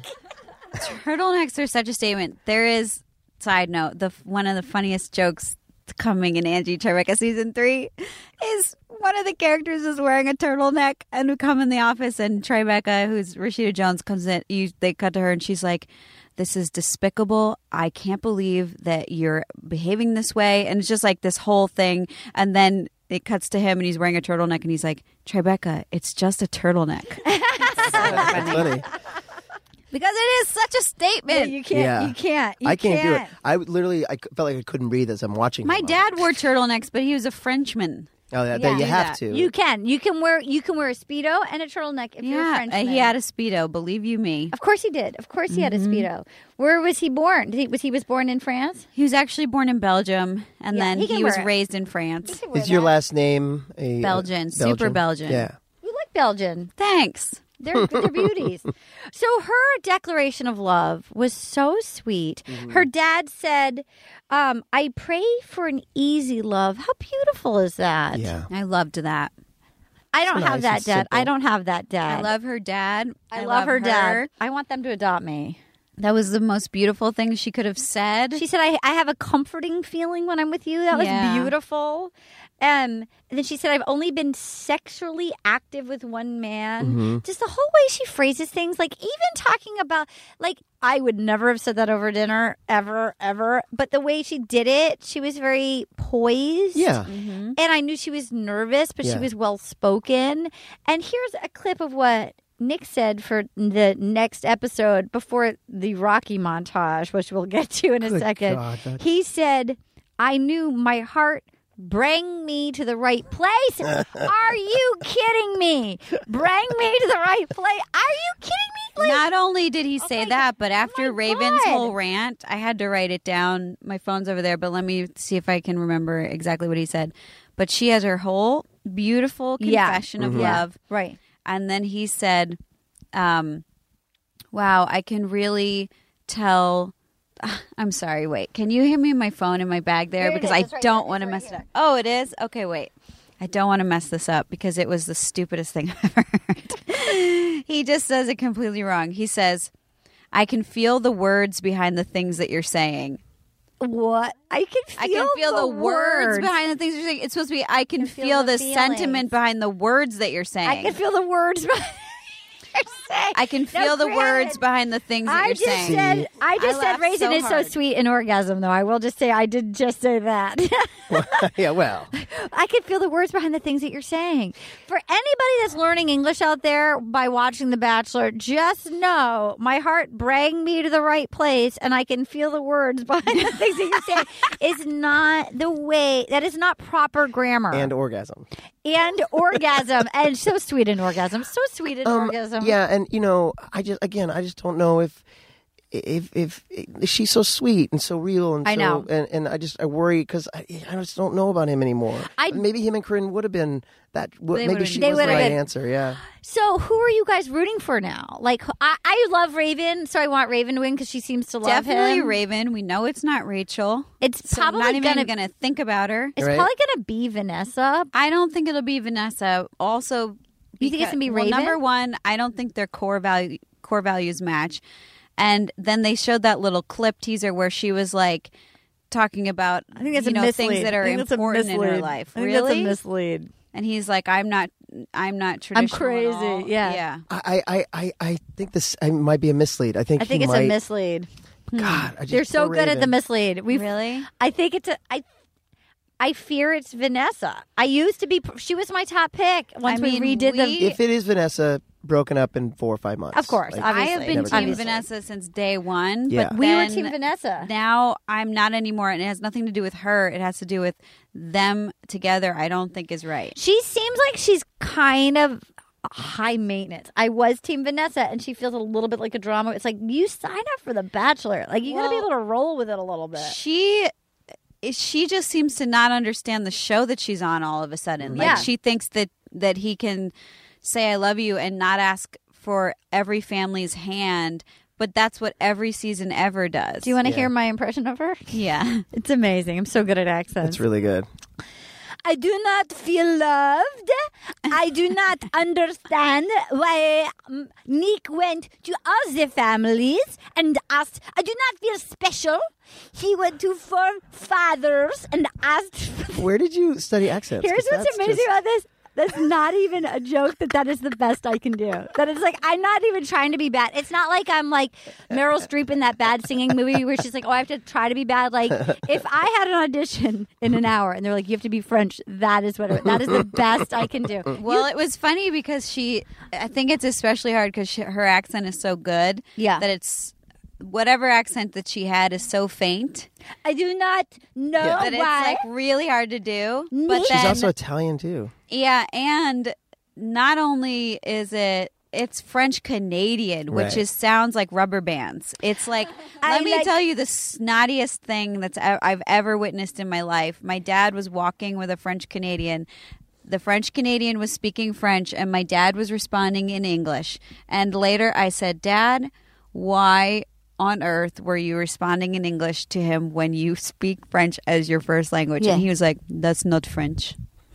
Turtlenecks are such a statement. There is, side note, one of the funniest jokes coming in Angie Tribeca season 3 is one of the characters is wearing a turtleneck, and we come in the office, and Tribeca, who's Rashida Jones, comes in. They cut to her, and she's like, "This is despicable. I can't believe that you're behaving this way." And it's just like this whole thing, and then it cuts to him, and he's wearing a turtleneck, and he's like, "Tribeca, it's just a turtleneck." It's so funny. Because it is such a statement. Yeah, you can't. Yeah. You can't. I can't do it. I felt like I couldn't breathe as I'm watching. My dad wore turtlenecks, but he was a Frenchman. Oh, yeah, Yeah. you have to. You can. You can wear a Speedo and a turtleneck if you're a Frenchman. He had a Speedo, believe you me. Of course he did. Of course he had a Speedo. Where was he born? He was born in France? He was actually born in Belgium, and Yeah, then he can he was wear it. raised in France. Is your last name Belgian? Super Belgian. Yeah. You look Belgian. Thanks. They're beauties. So her declaration of love was so sweet. Mm-hmm. Her dad said, I pray for an easy love. How beautiful is that? Yeah. I loved that. I don't It's have nice that and dad. simple. I don't have that dad. I love her dad. I love her dad. I want them to adopt me. That was the most beautiful thing she could have said. She said, I have a comforting feeling when I'm with you. That was beautiful. And then she said, I've only been sexually active with one man. Mm-hmm. Just the whole way she phrases things, like even talking about, like, I would never have said that over dinner, ever, ever. But the way she did it, she was very poised. Yeah. And I knew she was nervous, but she Yeah. was well spoken. And here's a clip of what Nick said for the next episode before the Rocky montage, which we'll get to in a Good second. God, He said, I knew my heart bring me to the right place. Are you kidding me? Bring me to the right place. Are you kidding me? Like, Not only did he say that, but after my Raven's God. whole rant, I had to write it down. My phone's over there, but let me see if I can remember exactly what he said. But she has her whole beautiful confession of love. right. And then he said, wow, I can really tell. I'm sorry, wait. Can you hand me my phone in my bag there? Here it Because is. I It's right don't here. want to It's mess right it up. here. Oh, it is? Okay, wait. I don't want to mess this up because it was the stupidest thing I've ever heard. He just says it completely wrong. He says, I can feel the words behind the things that you're saying. What? I can feel the words behind the things you're saying. It's supposed to be, I can feel the feelings. sentiment behind the words that you're saying. I can feel the words behind you're saying. I can feel the words behind the things that you're saying. I just said laughed Raisin so is so hard. sweet in orgasm, though. I will just say I did just say that. Yeah, well. I can feel the words behind the things that you're saying. For anybody that's learning English out there by watching The Bachelor, just know my heart bring me to the right place, and I can feel the words behind the things that you're saying. Is not the way. That is not proper grammar. And orgasm. And orgasm. And so sweet in orgasm. So sweet in orgasm. Yeah, and I just don't know if she's so sweet and so real and I know. and I worry because I just don't know about him anymore. Maybe him and Corinne would have been that. Maybe she was the right answer. Yeah. So who are you guys rooting for now? Like I love Raven, so I want Raven to win because she seems to love Definitely him. Raven. We know it's not Rachel. It's So probably not even gonna think about her. It's Right. probably gonna be Vanessa. I don't think it'll be Vanessa. Also, You think it's gonna be well, Raven? number one, I don't think their core values match. And then they showed that little clip teaser where she was like talking about I think that's a things mislead. that are I think that's a important in her mislead. life. I think Really? that's a mislead. And he's like, I'm not traditional. I'm crazy. at all. Yeah. Yeah. I think this might be a mislead. I think I think he it's might, a mislead. God, I just They're so poor good at the Raven. mislead. Really? I think it's I fear it's Vanessa. I used to be. She was my top pick once we redid the. If it is Vanessa, broken up in 4 or 5 months. Of course, Like, I obviously. have been Never Team Obviously. Vanessa since day one. Yeah. But We were then Team Vanessa. Now I'm not anymore, and it has nothing to do with her. It has to do with them together. I don't think is right. She seems like she's kind of high maintenance. I was Team Vanessa, and she feels a little bit like a drama. It's like you sign up for The Bachelor. Like you got to be able to roll with it a little bit. She just seems to not understand the show that she's on all of a sudden. Like Yeah. she thinks that he can say I love you and not ask for every family's hand, but that's what every season ever does. Do you want to hear my impression of her? Yeah. It's amazing. I'm so good at accents. It's really good. I do not feel loved. I do not understand why Nick went to other families and asked. I do not feel special. He went to 4 fathers and asked. Where did you study accents? Here's 'Cause what's that's amazing just- about this. That's not even a joke. That is the best I can do. That is like I'm not even trying to be bad. It's not like I'm like Meryl Streep in that Bad Singing movie where she's like, oh, I have to try to be bad. Like if I had an audition in an hour and they're like, you have to be French. That is that is the best I can do. Well, it was funny because I think it's especially hard because her accent is so good. Yeah. That it's whatever accent that she had is so faint. I do not know that why. it's like really hard to do. But She's then, also Italian too. yeah, and not only is it's French Canadian, which Right. sounds like rubber bands. It's like, I let me like- tell you the snottiest thing I've ever witnessed in my life. My dad was walking with a French Canadian. The French Canadian was speaking French, and my dad was responding in English. And later I said, Dad, why on earth were you responding in English to him when you speak French as your first language? Yeah. And he was like, that's not French.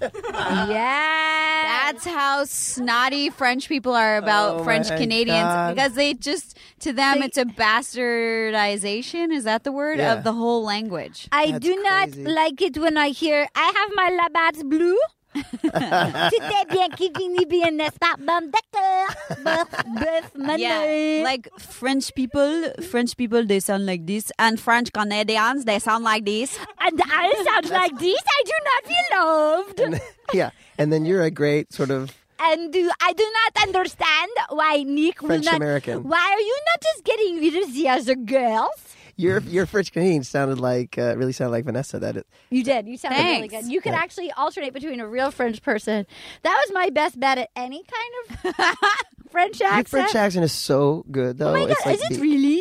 Yeah. That's how snotty French people are about Oh French my Canadians God. because they just, to them, it's a bastardization. Is that the word? Yeah. Of the whole language. I That's do not crazy. like it when I hear I have my Labatt's blue. C'était bien qui finit bien, n'est-ce pas? Bon, d'accord. Bœuf, money. Yeah, like French people, they sound like this, and French Canadians, they sound like this. And I sound like this. I do not feel loved. Yeah, and then you're a great sort of And I do not understand why Nick will French not. American. Why are you not just getting rid of the other girls? your French Canadian sounded like really sounded like Vanessa. You did. You sounded really Thanks. good. You could actually alternate between a real French person. That was my best bet at any kind of French accent. Your French accent is so good, though. Oh my God, It's like is it really?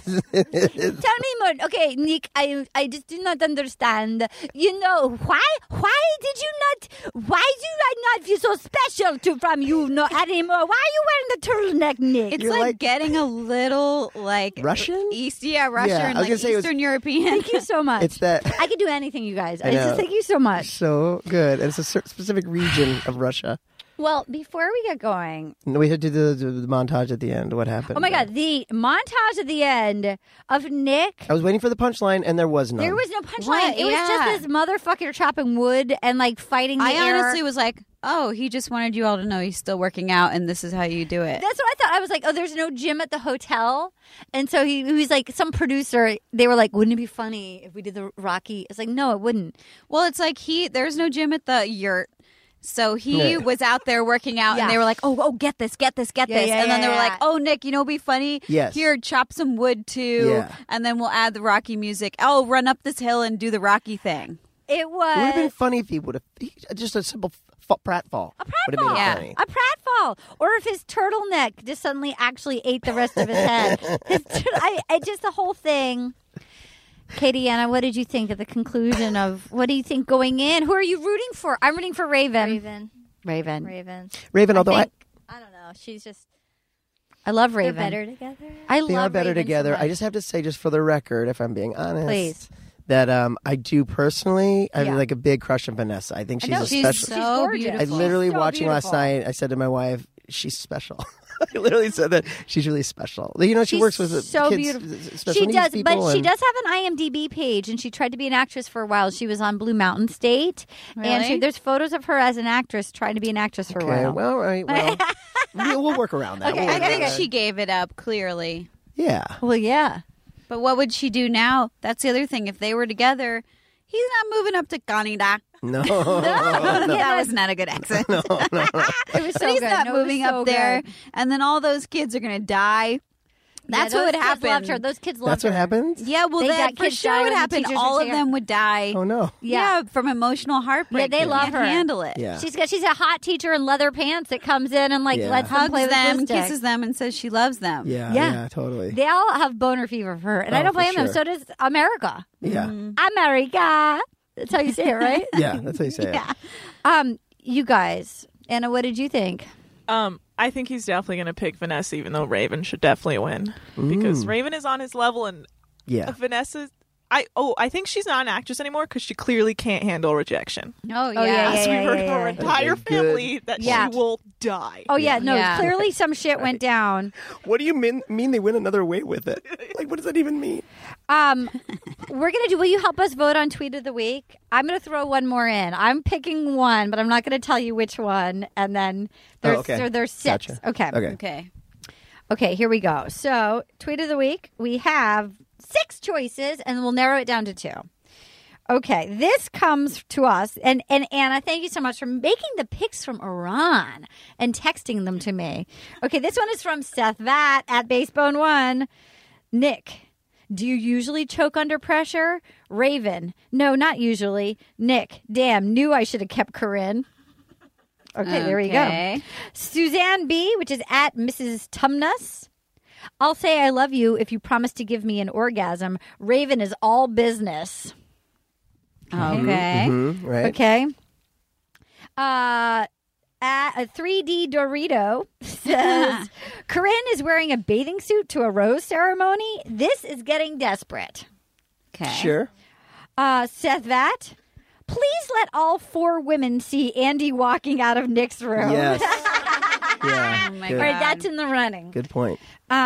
it's- Tell me more. Okay, Nick, I just do not understand. You know, why did you not, why do I not feel so special from you anymore? Why are you wearing the turtleneck, Nick? It's You're like, like- getting a little like Russian? Russian, Yeah, I was like gonna say it was- Eastern European. Thank you so much. It's that I could do anything, you guys. I know. Thank you so much. so good. And it's a specific region of Russia. Well, before we get going, And we had to do the montage at the end. What happened? oh my God, the montage at the end of Nick. I was waiting for the punchline, and there was none. There was no punchline. What? It was Yeah. just this motherfucker chopping wood and like fighting the I air. honestly was like, oh, he just wanted you all to know he's still working out, and this is how you do it. That's what I thought. I was like, oh, there's no gym at the hotel. And so he was like, some producer, they were like, wouldn't it be funny if we did the Rocky? It's like, no, it wouldn't. Well, it's like there's no gym at the yurt. So he Yeah. was out there working out, Yeah. and they were like, "Oh, get this, get this, get Yeah, this," yeah, and then yeah, they were yeah. like, "Oh, Nick, it'd be funny. Yes. Here, chop some wood too, Yeah. and then we'll add the Rocky music. Oh, run up this hill and do the Rocky thing." It was It would have been funny if he would have just a simple pratfall. a Would have made pratfall. it Yeah. funny. A pratfall. Or if his turtleneck just suddenly actually ate the rest of his head. I just the whole thing. Katie, Anna, what did you think of the conclusion of what do you think going in? Who are you rooting for? I'm rooting for Raven. Raven. Raven, although I don't know. She's just I love they're Raven. better together. I they love are better Raven so together. I much. just have to say, just for the record, if I'm being honest, Please. that I do personally, I Yeah. have like a big crush on Vanessa. I think she's a She's special. so gorgeous. beautiful. I literally so watching last beautiful. night. I said to my wife, "She's special." I literally said that she's really special. You know, she She's works with so kids, beautiful. special She needs does, people. but she and- does have an IMDb page, and she tried to be an actress for a while. She was on Blue Mountain State, and Really? there's photos of her as an actress trying to be an actress for a Okay, while. well, all right, well, we'll work around that. Okay, We'll work I around think that. she gave it up clearly. Yeah. Well, yeah. But what would she do now? That's the other thing. If they were together, he's not moving up to Canada. No. That was not a good accent. It was so But he's good. not No, it was moving so up there. good. And then all those kids are going to die. That's what would happen. Loved her. Those kids loved That's what her. happens? Yeah, well, They that got for kids sure dying would when the happen. teachers All were of here. them would die. Oh, no. Yeah, from emotional heartbreak. Yeah, they love can't her. handle it. Yeah. She's a hot teacher in leather pants that comes in and Yeah. lets them Hugs play with them, glue sticks. kisses them, and says she loves them. Yeah, totally. They all have boner fever for her, and I Oh, don't for blame them. sure. So does America. Yeah. America. That's how you say it, right? Yeah, that's how you say it. You guys, Anna, what did you think? I think he's definitely going to pick Vanessa, even though Raven should definitely win because Raven is on his level, and Vanessa. I think she's not an actress anymore because she clearly can't handle rejection. Oh, As we heard from her yeah. entire Okay, good. family that she will die. Oh yeah, no, Yeah. clearly some shit went down. What do you mean they win another way with it? Like, what does that even mean? We're gonna do. Will you help us vote on Tweet of the Week? I'm gonna throw one more in. I'm picking one, but I'm not gonna tell you which one. And then there's six. Gotcha. Okay. Okay. Here we go. So Tweet of the Week. We have 6 choices, and we'll narrow it down to 2. Okay, this comes to us, and Anna, thank you so much for making the picks from Iran and texting them to me. Okay, this one is from Seth Vatt at Basebone1. Nick, do you usually choke under pressure? Raven, no, not usually. Nick, damn, knew I should have kept Corinne. Okay, there we go. Suzanne B, which is at Mrs. Tumnus. I'll say I love you if you promise to give me an orgasm. Raven is all business. Okay. Right. Okay. At a 3D Dorito says, Corinne is wearing a bathing suit to a rose ceremony. This is getting desperate. Okay. Sure. Seth Vatt, please let all 4 women see Andy walking out of Nick's room. Yes. Yeah. Oh my good. All right, that's in the running. Good point.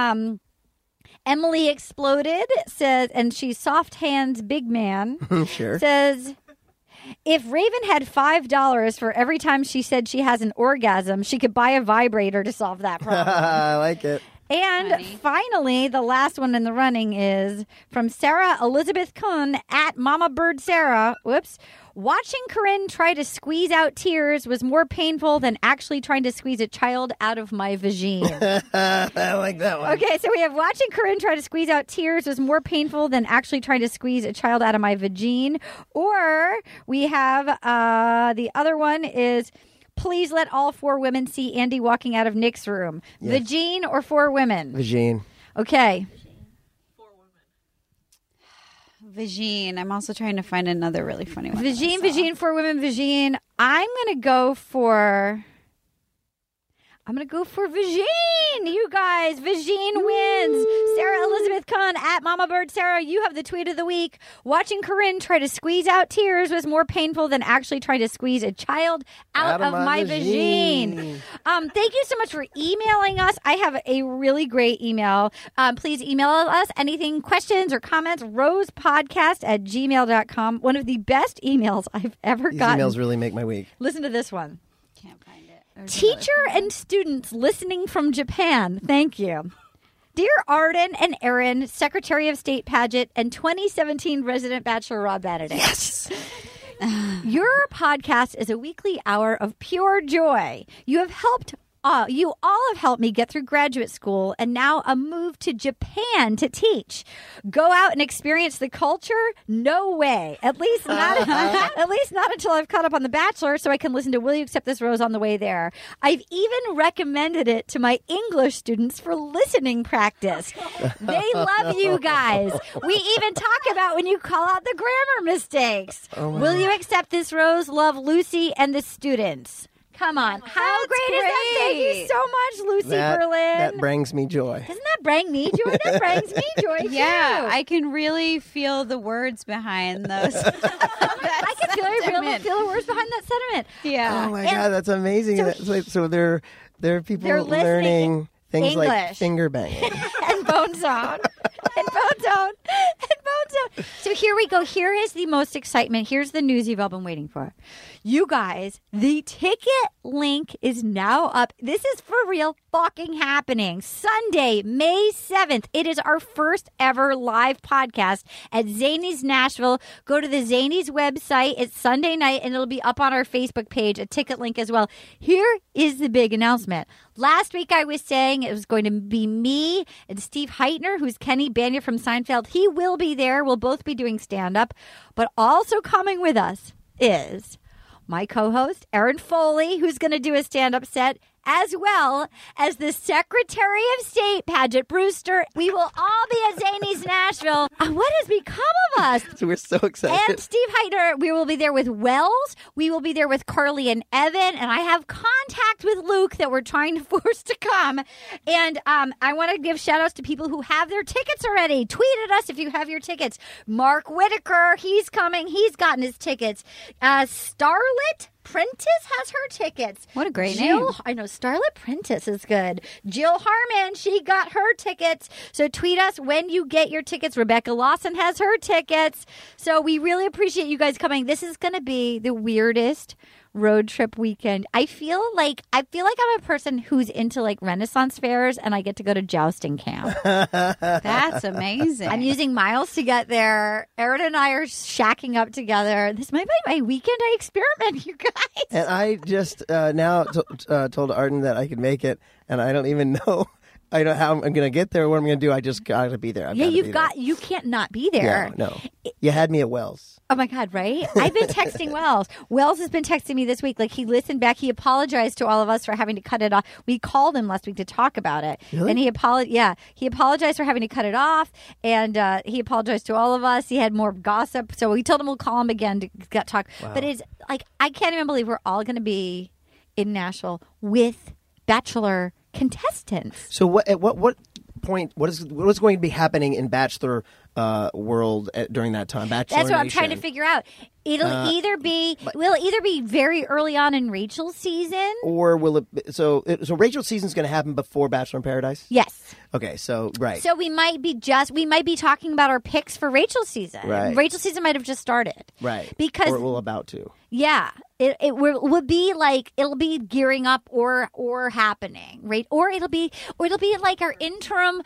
Emily Exploded says, and she's soft hands big man, Sure. says, if Raven had $5 for every time she said she has an orgasm, she could buy a vibrator to solve that problem. I like it. And finally, the last one in the running is from Sarah Elizabeth Kuhn at Mama Bird Sarah. Whoops. Watching Corinne try to squeeze out tears was more painful than actually trying to squeeze a child out of my vagine. I like that one. Okay, so we have watching Corinne try to squeeze out tears was more painful than actually trying to squeeze a child out of my vagine. Or we have the other one is please let all 4 women see Andy walking out of Nick's room. Yes. Vagine or 4 women? Vagine. Okay. Vagine. I'm also trying to find another really funny one. Vagine, 4 women, vagine. I'm going to go for Vagine, you guys. Vagine wins. Sarah Elizabeth Kuhn at Mama Bird Sarah, you have the tweet of the week. Watching Corinne try to squeeze out tears was more painful than actually trying to squeeze a child out of my vagine. Thank you so much for emailing us. I have a really great email. Please email us anything, questions or comments, rosepodcast@gmail.com. One of the best emails I've ever These gotten. emails really make my week. Listen to this one. Can't find it. Teacher and students listening from Japan. Thank you. Dear Arden and Erin, Secretary of State Paget and 2017 resident bachelor Rob Benedict. Yes. Your podcast is a weekly hour of pure joy. You have helped. You all have helped me get through graduate school and now a move to Japan to teach. Go out and experience the culture? No way. At least not until I've caught up on The Bachelor so I can listen to Will You Accept This Rose on the way there. I've even recommended it to my English students for listening practice. They love you guys. We even talk about when you call out the grammar mistakes. Will you accept this rose? Love, Lucy and the students. Come on. How great is that? Thank you so much, Lucy Berlin. That brings me joy. Doesn't that bring me joy? That brings me joy, too. Yeah, I can really feel the words behind those. I can feel the words behind that sentiment. Yeah. Oh my God, that's amazing. So they're people They're listening learning things like English. finger banging. And Bone Zone. And Bone Zone. And Bone Zone. So here we go. Here is the most excitement. Here's the news you've all been waiting for. You guys, the ticket link is now up. This is for real fucking happening. Sunday, May 7th. It is our first ever live podcast at Zanies Nashville. Go to the Zanies website. It's Sunday night, and it'll be up on our Facebook page, a ticket link as well. Here is the big announcement. Last week I was saying it was going to be me and Steve Heitner, who's Kenny Bania from Seinfeld. He will be there. We'll both be doing stand-up. But also coming with us is my co-host, Erin Foley, who's going to do a stand-up set, as well as the Secretary of State, Paget Brewster. We will all be at Zanies Nashville. What has become of us? So we're so excited. And Steve Heitner, we will be there with Wells. We will be there with Carly and Evan. And I have contact with Luke that we're trying to force to come. And I want to give shout outs to people who have their tickets already. Tweet at us if you have your tickets. Mark Whitaker, he's coming. He's gotten his tickets. Starlet Prentice has her tickets. What a great Jill, name. I know, Starlet Prentice is good. Jill Harmon, she got her tickets. So tweet us when you get your tickets. Rebecca Lawson has her tickets. So we really appreciate you guys coming. This is going to be the weirdest road trip weekend. I feel like I'm a person who's into like Renaissance fairs, and I get to go to jousting camp. That's amazing. I'm using miles to get there. Erin and I are shacking up together. This might be my weekend I experiment, you guys. And I just now told Arden that I could make it, and I don't even know. I don't know how I'm going to get there. What I'm going to do? I just got to be there. You can't not be there. Yeah, no. You had me at Wells. Oh my God, right? I've been texting Wells. Wells has been texting me this week. Like, he listened back. He apologized to all of us for having to cut it off. We called him last week to talk about it. Really? And he apologized for having to cut it off. And he apologized to all of us. He had more gossip. So we told him we'll call him again to talk. Wow. But it's like, I can't even believe we're all going to be in Nashville with Bachelor contestants. So at what point, what's going to be happening in Bachelor world during that time? Bachelor That's what Nation. I'm trying to figure out. It'll either be very early on in Rachel's season, or will it? So Rachel's season's going to happen before Bachelor in Paradise. Yes. Okay, so right. So we might be talking about our picks for Rachel's season. Right. Rachel's season might have just started. Right. Because or about to. Yeah. It will be like, it'll be gearing up or happening, right? Or it'll be like our interim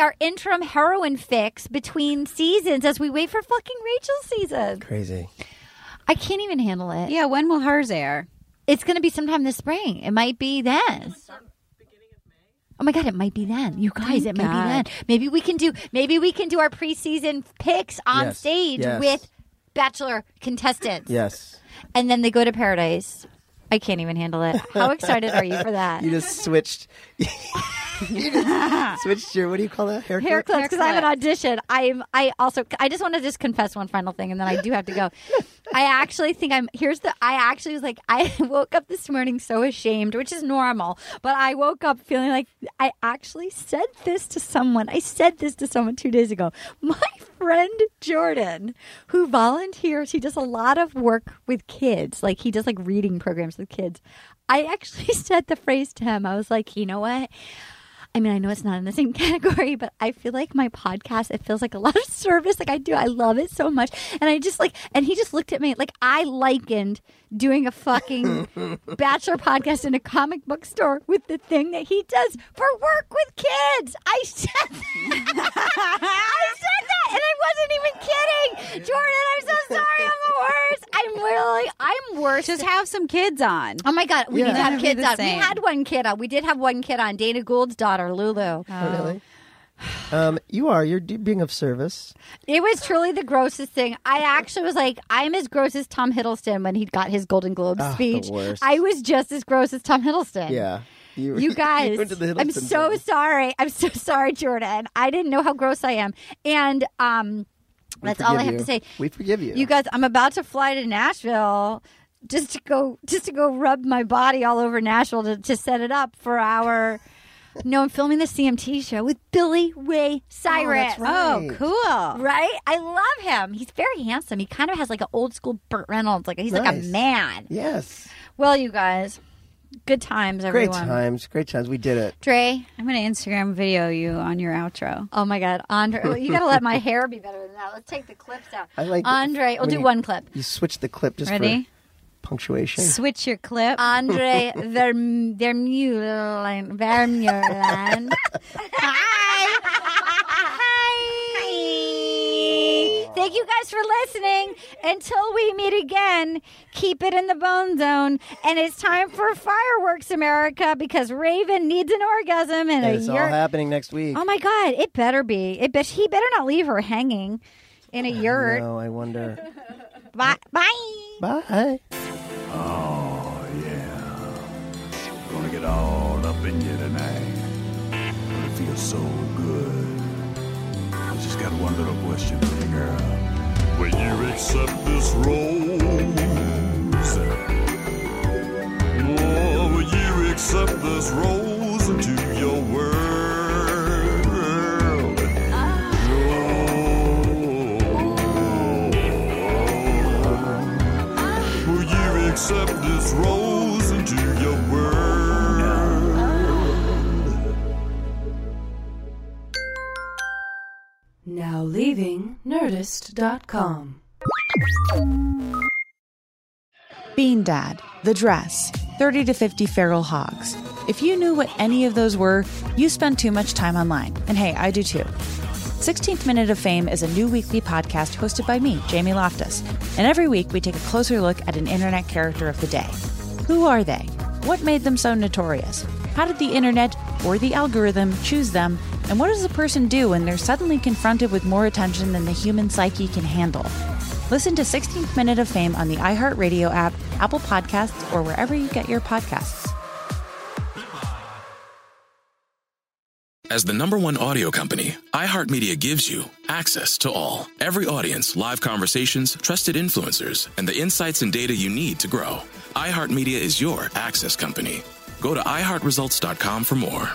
heroine fix between seasons as we wait for fucking Rachel's season. Crazy. I can't even handle it. Yeah, when will hers air? It's going to be sometime this spring. It might be then. Oh my God, it might be then. You guys, it might be then. Maybe we can do our preseason picks on stage with Bachelor contestants. Yes. And then they go to Paradise. I can't even handle it. How excited are you for that? You just switched. Switched your, what do you call that? Hair clips, because I have an audition. I just want to just confess one final thing, and then I do have to go. I actually was like, I woke up this morning so ashamed, which is normal, but I woke up feeling like I actually said this to someone. I said this to someone 2 days ago. My friend Jordan, who volunteers, he does a lot of work with kids. Like, he does like reading programs with kids. I actually said the phrase to him. I was like, you know what? I mean, I know it's not in the same category, but I feel like my podcast, it feels like a lot of service. Like, I love it so much. And I just and he just looked at me like I likened doing a fucking Bachelor podcast in a comic book store with the thing that he does for work with kids. I said that. I said that, and I wasn't even kidding. Jordan, I'm so sorry. I'm the worst. I'm worse. Just have some kids on. Oh my God, we need to have kids on. Same. We had one kid on. We did have one kid on. Dana Gould's daughter, Lulu. Oh, really? You're being of service. It was truly the grossest thing. I actually was like, I'm as gross as Tom Hiddleston when he got his Golden Globe speech. The worst. I was just as gross as Tom Hiddleston. Yeah. You guys, I'm so sorry. I'm so sorry, Jordan. I didn't know how gross I am. And that's all I have to say. We forgive you. You guys, I'm about to fly to Nashville just to go rub my body all over Nashville to set it up for our... No, I'm filming the CMT show with Billy Ray Cyrus. Oh, that's right. Oh, cool. Right? I love him. He's very handsome. He kind of has like an old school Burt Reynolds. Like, he's like a man. Yes. Well, you guys, Good times, Great everyone. Great times. We did it. Dre, I'm going to Instagram video you on your outro. oh my God, Andre, you got to let my hair be better than that. Let's take the clips out. I like Andre, we'll do one clip. You switch the clip just Ready? for punctuation. Switch your clip. Andre Vermeulen. Hi. Thank you guys for listening. Until we meet again, keep it in the bone zone. And it's time for fireworks, America, because Raven needs an orgasm in a It's all year. happening next week. Oh my God, it better be. He better not leave her hanging in a yurt. No, I wonder. Bye. Bye. Oh, yeah. Gonna get all up in you tonight. Gonna feel so good. I just got one little question for you, girl. Will you accept this rose? Oh, will you accept this rose into your world? Will you accept this rose into your world? Now leaving Nerdist.com. Bean Dad, The Dress, 30 to 50 Feral Hogs. If you knew what any of those were, you spend too much time online. And hey, I do too. 16th Minute of Fame is a new weekly podcast hosted by me, Jamie Loftus. And every week we take a closer look at an internet character of the day. Who are they? What made them so notorious? How did the internet or the algorithm choose them? And what does a person do when they're suddenly confronted with more attention than the human psyche can handle? Listen to 16th Minute of Fame on the iHeartRadio app, Apple Podcasts, or wherever you get your podcasts. As the #1 audio company, iHeartMedia gives you access to all. Every audience, live conversations, trusted influencers, and the insights and data you need to grow. iHeartMedia is your access company. Go to iHeartResults.com for more.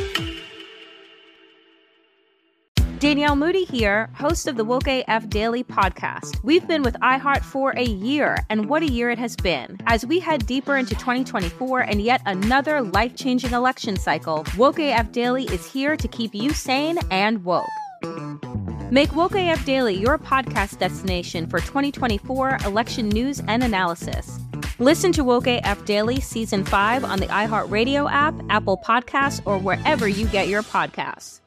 Danielle Moody here, host of the Woke AF Daily podcast. We've been with iHeart for a year, and what a year it has been. As we head deeper into 2024 and yet another life-changing election cycle, Woke AF Daily is here to keep you sane and woke. Make Woke AF Daily your podcast destination for 2024 election news and analysis. Listen to Woke AF Daily Season 5 on the iHeartRadio app, Apple Podcasts, or wherever you get your podcasts.